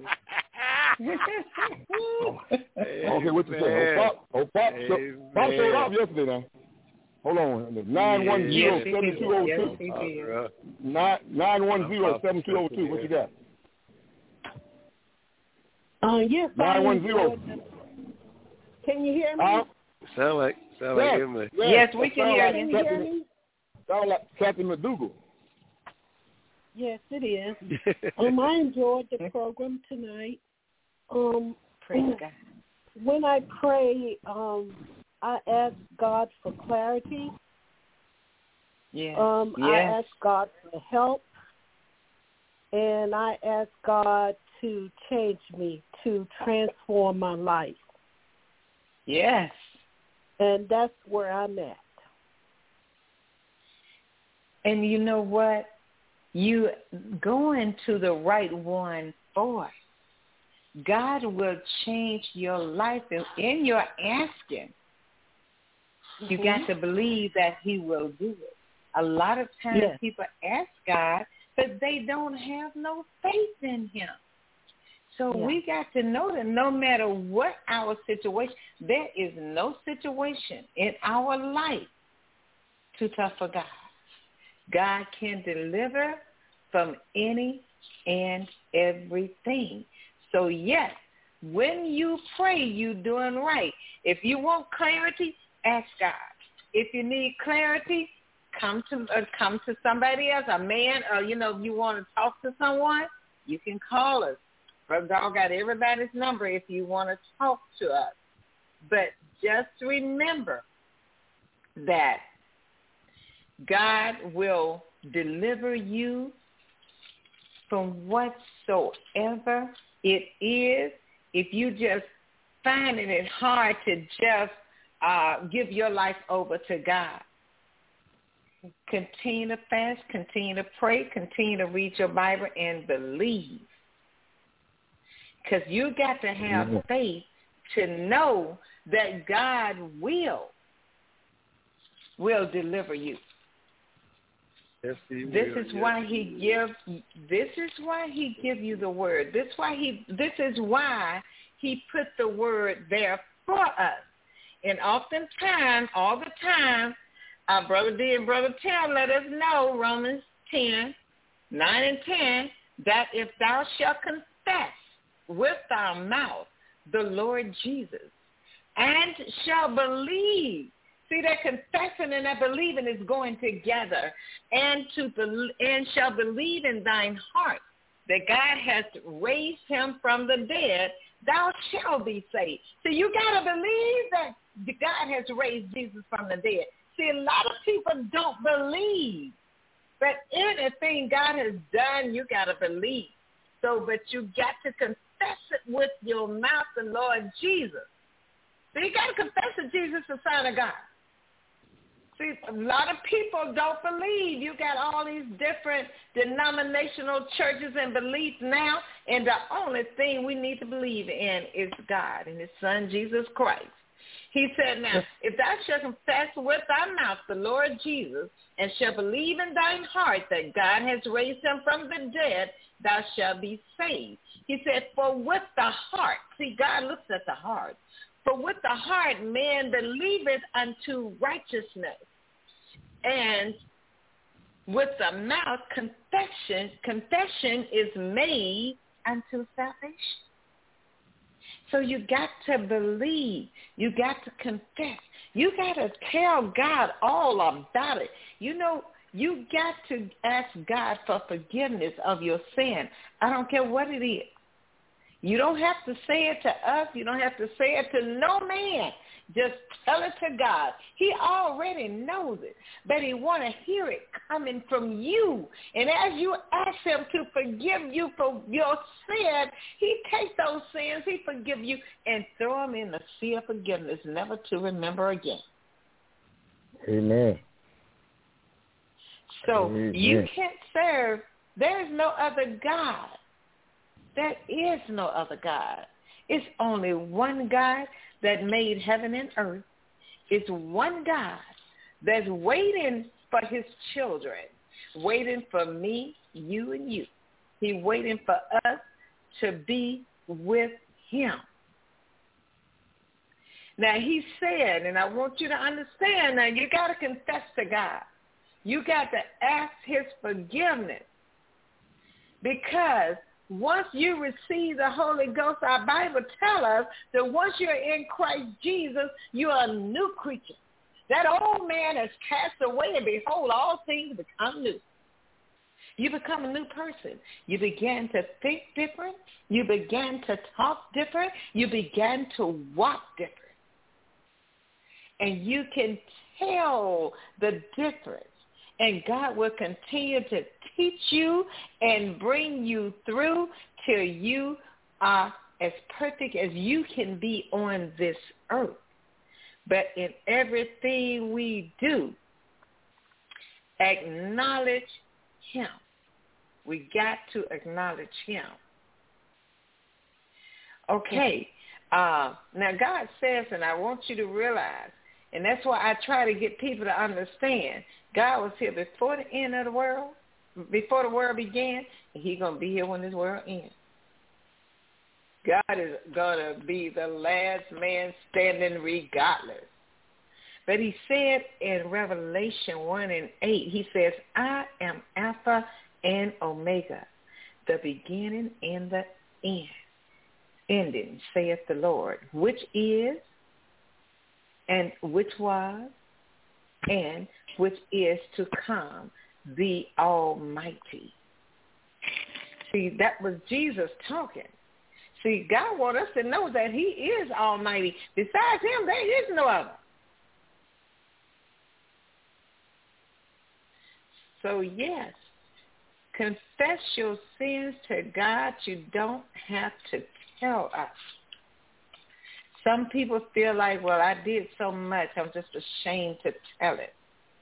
oh, okay, what you say? Oh, Pop, oh, Pop, so, Pop showed up yesterday now. Hold on, nine one zero seven two zero two. Nine nine one zero seven two zero two. What you got? Uh, yes, nine one zero. Can you hear me? Uh, sound like sound yes, like Emily. Yes, yes we can hear like you. Can you hear me? Sound like Captain McDougal. Yes, it is. um, I enjoyed the program tonight. Um, Praise God. When I pray, um, I ask God for clarity. Yeah. Um, yes. I ask God for help, and I ask God to change me, to transform my life. Yes. And that's where I'm at. And you know what? You going to the right one for it. God will change your life in your asking. Mm-hmm. You got to believe that he will do it. A lot of times yes. people ask God, but they don't have no faith in him. So yeah. we got to know that no matter what our situation, there is no situation in our life too tough for God. God can deliver from any and everything. So, yes, when you pray, you're doing right. If you want clarity, ask God. If you need clarity, come to uh, come to somebody else, a man, or, you know, if you want to talk to someone, you can call us. Brother Dog got everybody's number if you want to talk to us. But just remember that God will deliver you from whatsoever it is. If you just finding it hard to just uh, give your life over to God, continue to fast, continue to pray, continue to read your Bible, and believe. Because you got to have mm-hmm. faith to know that God will, will deliver you. Yes, he this will. is yes, why he give. This is why he give you the word. This why he. This is why he put the word there for us. And oftentimes, all the time, our brother D and brother Tim let us know, Romans ten, nine and ten, that if thou shalt confess with thy mouth the Lord Jesus, and shall believe. See, that confessing and that believing is going together. And to be, and shall believe in thine heart that God has raised him from the dead, thou shalt be saved. So you got to believe that God has raised Jesus from the dead. See, a lot of people don't believe that anything God has done, you got to believe. So, but you got to confess it with your mouth, the Lord Jesus. So you got to confess that Jesus is the Son of God. See, a lot of people don't believe. You got all these different denominational churches and beliefs now, and the only thing we need to believe in is God and his Son, Jesus Christ. He said, now, if thou shalt confess with thy mouth the Lord Jesus, and shalt believe in thine heart that God has raised him from the dead, thou shalt be saved. He said, for with the heart, see, God looks at the heart. For with the heart man believeth unto righteousness, and with the mouth confession, confession is made unto salvation. So you got to believe. You got to confess. You got to tell God all about it. You know, you got to ask God for forgiveness of your sin. I don't care what it is. You don't have to say it to us. You don't have to say it to no man. Just tell it to God. He already knows it, but he want to hear it coming from you. And as you ask him to forgive you for your sin, he takes those sins, he forgive you, and throw them in the sea of forgiveness, never to remember again. Amen. So Amen. You can't serve. There is no other God. There is no other God. It's only one God that made heaven and earth. It's one God that's waiting for his children, waiting for me, you, and you. He's waiting for us to be with him. Now, he said, and I want you to understand now, you got to confess to God. You got to ask his forgiveness, because once you receive the Holy Ghost, our Bible tells us that once you're in Christ Jesus, you are a new creature. That old man has passed away, and behold, all things become new. You become a new person. You began to think different. You began to talk different. You began to walk different. And you can tell the difference. And God will continue to teach you and bring you through till you are as perfect as you can be on this earth. But in everything we do, acknowledge him. We got to acknowledge him. Okay. Uh, now, God says, and I want you to realize, and that's why I try to get people to understand, God was here before the end of the world, before the world began, and he's going to be here when this world ends. God is going to be the last man standing regardless. But he said in Revelation one and eight, he says, I am Alpha and Omega, the beginning and the end. Ending, saith the Lord, which is, and which was, and which is to come, the Almighty. See, that was Jesus talking. See, God wants us to know that he is Almighty. Besides him, there is no other. So, yes, confess your sins to God. You don't have to tell us. Some people feel like, well, I did so much, I'm just ashamed to tell it.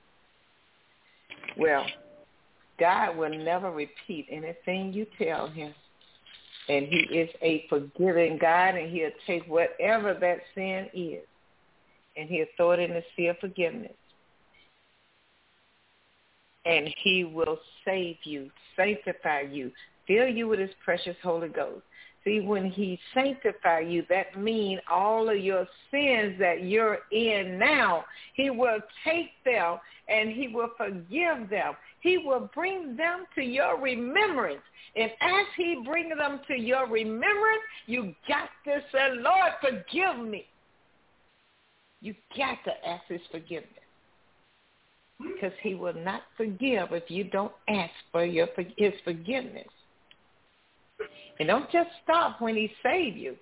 Well, God will never repeat anything you tell him. And he is a forgiving God, and he'll take whatever that sin is, and he'll throw it in the sea of forgiveness. And he will save you, sanctify you, fill you with his precious Holy Ghost. See, when he sanctifies you, that means all of your sins that you're in now, he will take them and he will forgive them. He will bring them to your remembrance. And as he brings them to your remembrance, you got to say, Lord, forgive me. You got to ask his forgiveness. Because he will not forgive if you don't ask for your his forgiveness. And don't just stop when he saves you.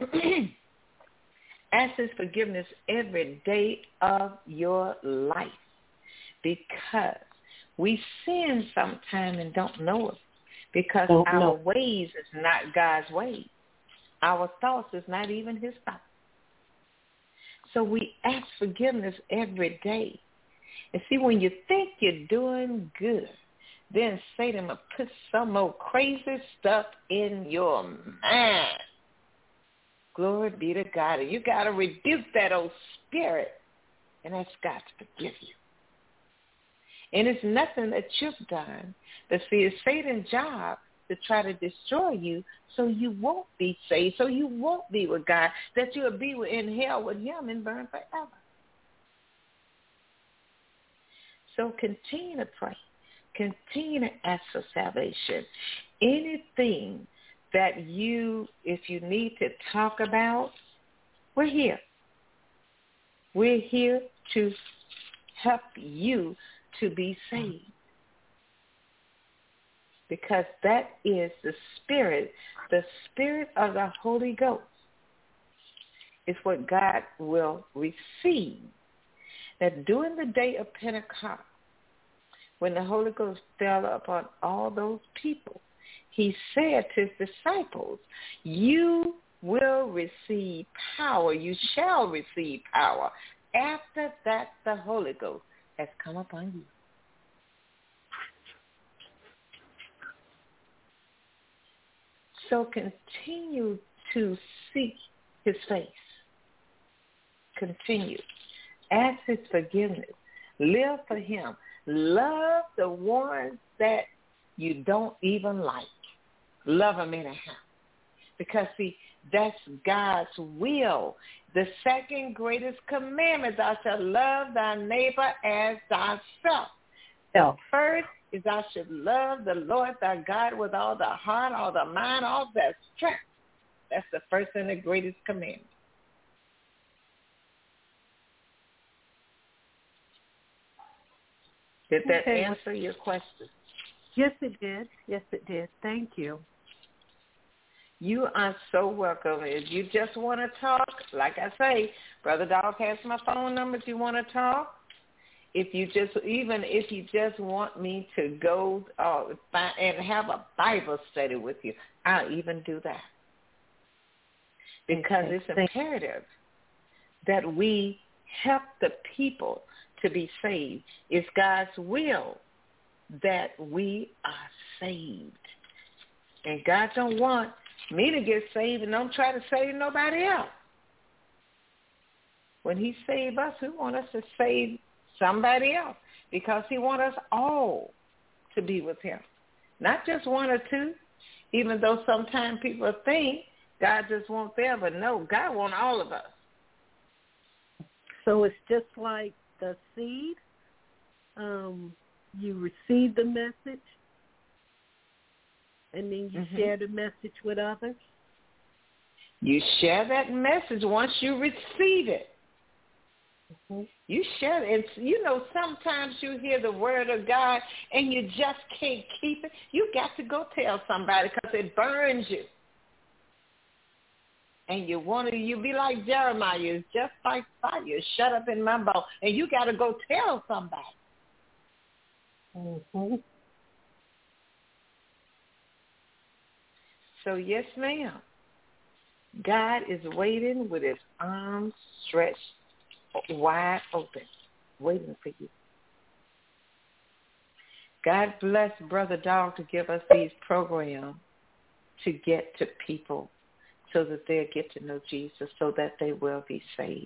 Ask his forgiveness every day of your life. Because we sin sometimes and don't know it. Because don't our know. ways is not God's ways. Our thoughts is not even his thoughts. So we ask forgiveness every day. And see, when you think you're doing good, then Satan will put some old crazy stuff in your mind. Glory be to God. And you got to rebuke that old spirit and ask God to forgive you. And it's nothing that you've done. But see, it's Satan's job to try to destroy you so you won't be saved, so you won't be with God, that you'll be in hell with him and burn forever. So continue to pray. Continue to ask for salvation. Anything that you, if you need to talk about, we're here. We're here to help you to be saved. Because that is the spirit, the spirit of the Holy Ghost is what God will receive. That during the day of Pentecost, when the Holy Ghost fell upon all those people, he said to his disciples, you will receive power. You shall receive power after that the Holy Ghost has come upon you. So continue to seek his face. Continue. Ask his forgiveness. Live for him. Love the ones that you don't even like. Love them anyhow. Because, see, that's God's will. The second greatest commandment, thou shalt love thy neighbor as thyself. The first is thou should love the Lord thy God with all the heart, all the mind, all the strength. That's the first and the greatest commandment. Did that okay. answer your question? Yes, it did. Yes, it did. Thank you. You are so welcome. If you just want to talk, like I say, Brother Dog has my phone number if you want to talk. If you just, even if you just want me to go uh, and have a Bible study with you, I'll even do that. Because okay. it's imperative that we help the people to be saved. It's God's will that we are saved. And God don't want me to get saved and don't try to save nobody else. When he saved us, he wants us to save somebody else because he wants us all to be with him. Not just one or two, even though sometimes people think God just wants them, but no, God wants all of us. So it's just like the seed. Um, you receive the message, and then you mm-hmm. share the message with others. You share that message once you receive it. Mm-hmm. You share it. And, you know, sometimes you hear the word of God and you just can't keep it. You got to go tell somebody because it burns you. And you want to, you be like Jeremiah, it's just like fire, shut up in my bone. And you got to go tell somebody. Mm-hmm. So, yes, ma'am. God is waiting with his arms stretched wide open, waiting for you. God bless Brother Dog to give us these programs to get to people so that they'll get to know Jesus, so that they will be saved.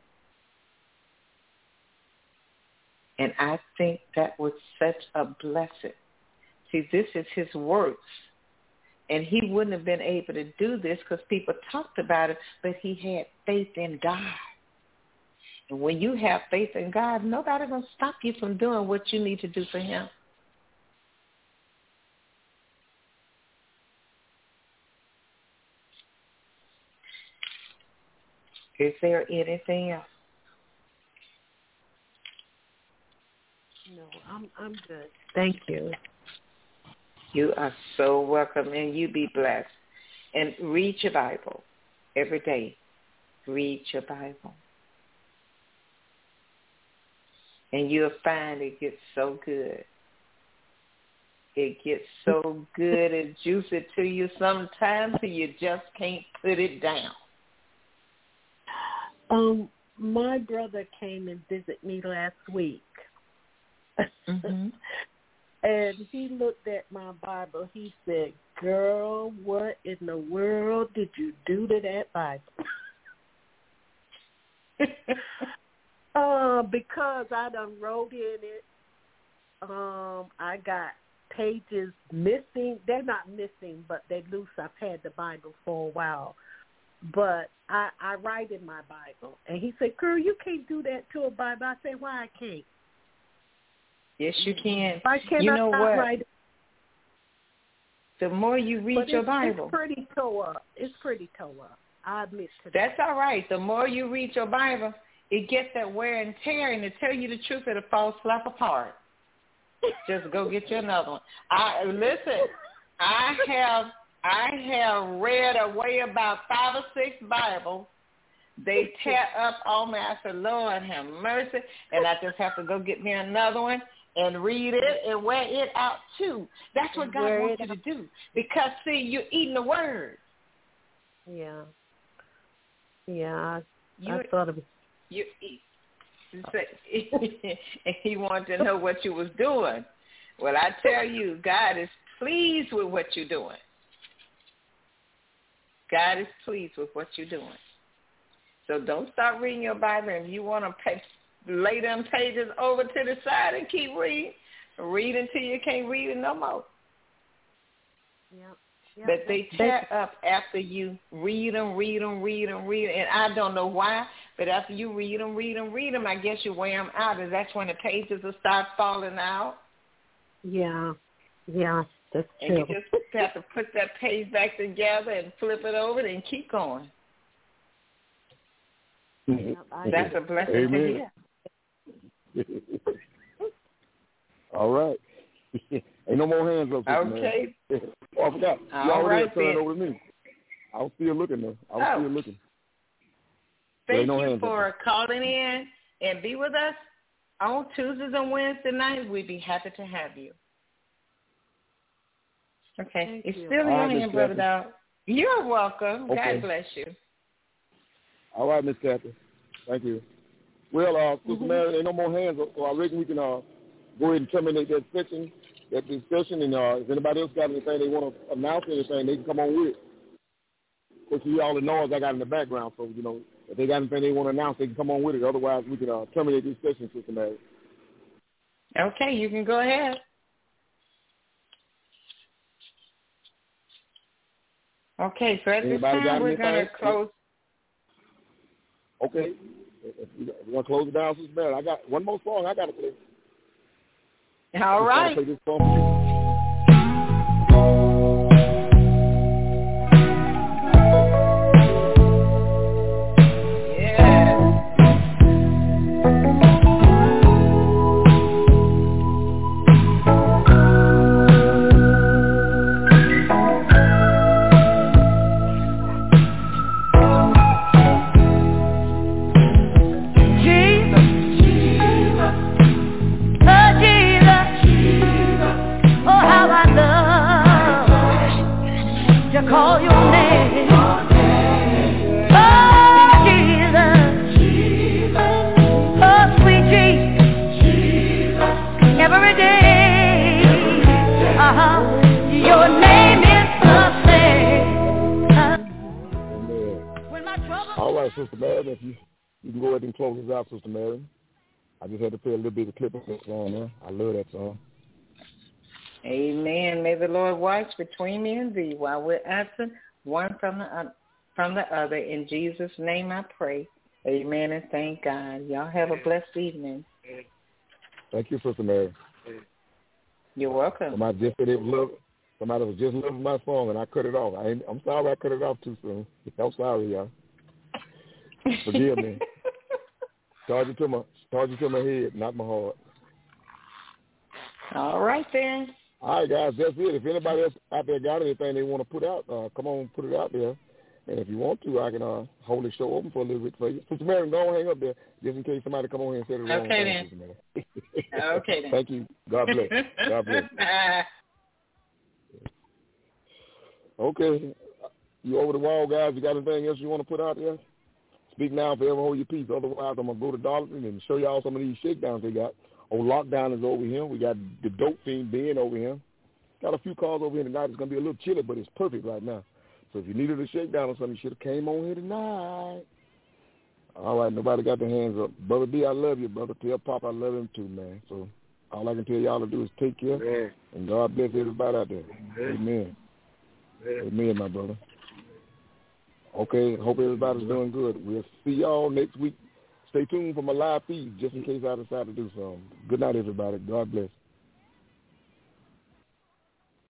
And I think that was such a blessing. See, this is his works. And he wouldn't have been able to do this because people talked about it, but he had faith in God. And when you have faith in God, nobody's going to stop you from doing what you need to do for him. Is there anything else? No, I'm I'm good. Thank you. You are so welcome, and you be blessed. And read your Bible every day. Read your Bible. And you'll find it gets so good. It gets so good and juicy to you sometimes you just can't put it down. Um, my brother came and visited me last week. Mm-hmm. And he looked at my Bible. He said, girl, what in the world did you do to that Bible? uh, because I done wrote in it. Um, I got pages missing. They're not missing, but they're loose. I've had the Bible for a while. But I, I write in my Bible. And he said, girl, you can't do that to a Bible. I said, why I can't? Yes, you can. I cannot you know what? Write. The more you read but your it's, Bible. It's pretty tore up. It's pretty tore up. I admit to that. That's all right. The more you read your Bible, it gets that wear and tear, and to tell you the truth, it'll fall slap apart. Just go get you another one. I listen. I have I have read away about five or six Bibles. They tear up on me. I said, Lord have mercy, and I just have to go get me another one and read it and wear it out too. That's what God wants you to do. Because, see, you're eating the word. Yeah. Yeah, I, you, I thought of it. You eat. And he wanted to know what you was doing. Well, I tell you, God is pleased with what you're doing. God is pleased with what you're doing. So don't stop reading your Bible. If you want to pay, lay them pages over to the side and keep reading, read until you can't read it no more. Yep. Yep. But they tear up after you read them, read them, read them, read them. And I don't know why, but after you read them, read them, read them, I guess you wear them out, and that's when the pages will start falling out. Yeah. Yeah, that's and true. And you just have to put that page back together and flip it over and keep going. Yep, that's a blessing Amen. to hear. All right. Ain't no more hands up. Okay. Man. Oh, I forgot. All Y'all right, already turned over to me. I was still looking though. I was oh. still looking. Thank no you for calling in and be with us on Tuesdays and Wednesday nights. We'd be happy to have you. Okay. Thank it's you. still in your right, hand, Brother Dog. You're welcome. Okay. God bless you. All right, Miss Kathy. Thank you. Well, uh, Sister Mm-hmm. Mary, ain't no more hands up, so I reckon we can uh, go ahead and terminate that section, that discussion, and uh, if anybody else got anything they want to announce anything, they can come on with it. Of course, you all the noise I got in the background, so, you know, if they got anything they want to announce, they can come on with it. Otherwise, we can uh, terminate this session, Sister Mary. Okay, you can go ahead. Okay, so at Anybody this time we're going to close. Okay. If you, if you want to close it down, Sister Mary, I got one more song I got to play. All right. Play this song for you. Call your name, oh Jesus, oh sweet Jesus, every day, uh-huh, your name is the same. All right, Sister Mary, if you, you can go ahead and close this out, Sister Mary. I just had to play a little bit of clip of that song there. I love that song. Amen. May the Lord watch between me and thee while we're absent one from the uh, from the other. In Jesus' name I pray. Amen and thank God. Y'all have a blessed evening. Thank you, Sister Mary. You're welcome. Somebody just said it was love. Somebody was just loving my song, and I cut it off. I ain't, I'm sorry I cut it off too soon. I'm sorry, y'all. Forgive me. Charge it to my charge it to my head, not my heart. All right then. All right, guys, that's it. If anybody else out there got anything they want to put out, uh, come on, put it out there. And if you want to, I can uh, hold the show open for a little bit for you. Sister Mary, don't hang up there, just in case somebody come on here and say the wrong okay, thing. Then. Okay, then. Thank you. God bless. God bless. Okay. You over the wall, guys. You got anything else you want to put out there? Speak now, forever hold your peace. Otherwise, I'm going to go to Darlington and show y'all some of these shakedowns they got. Old Lockdown is over here. We got the dope fiend Ben over here. Got a few calls over here tonight. It's going to be a little chilly, but it's perfect right now. So if you needed a shakedown or something, you should have came on here tonight. All right, nobody got their hands up. Brother D, I love you, brother. Tell Pop I love him too, man. So all I can tell y'all to do is take care, Amen. And God bless everybody out there. Amen. Amen, Amen my brother. Okay, hope everybody's doing good. We'll see y'all next week. Stay tuned for my live feed just in case I decide to do something. Good night, everybody. God bless.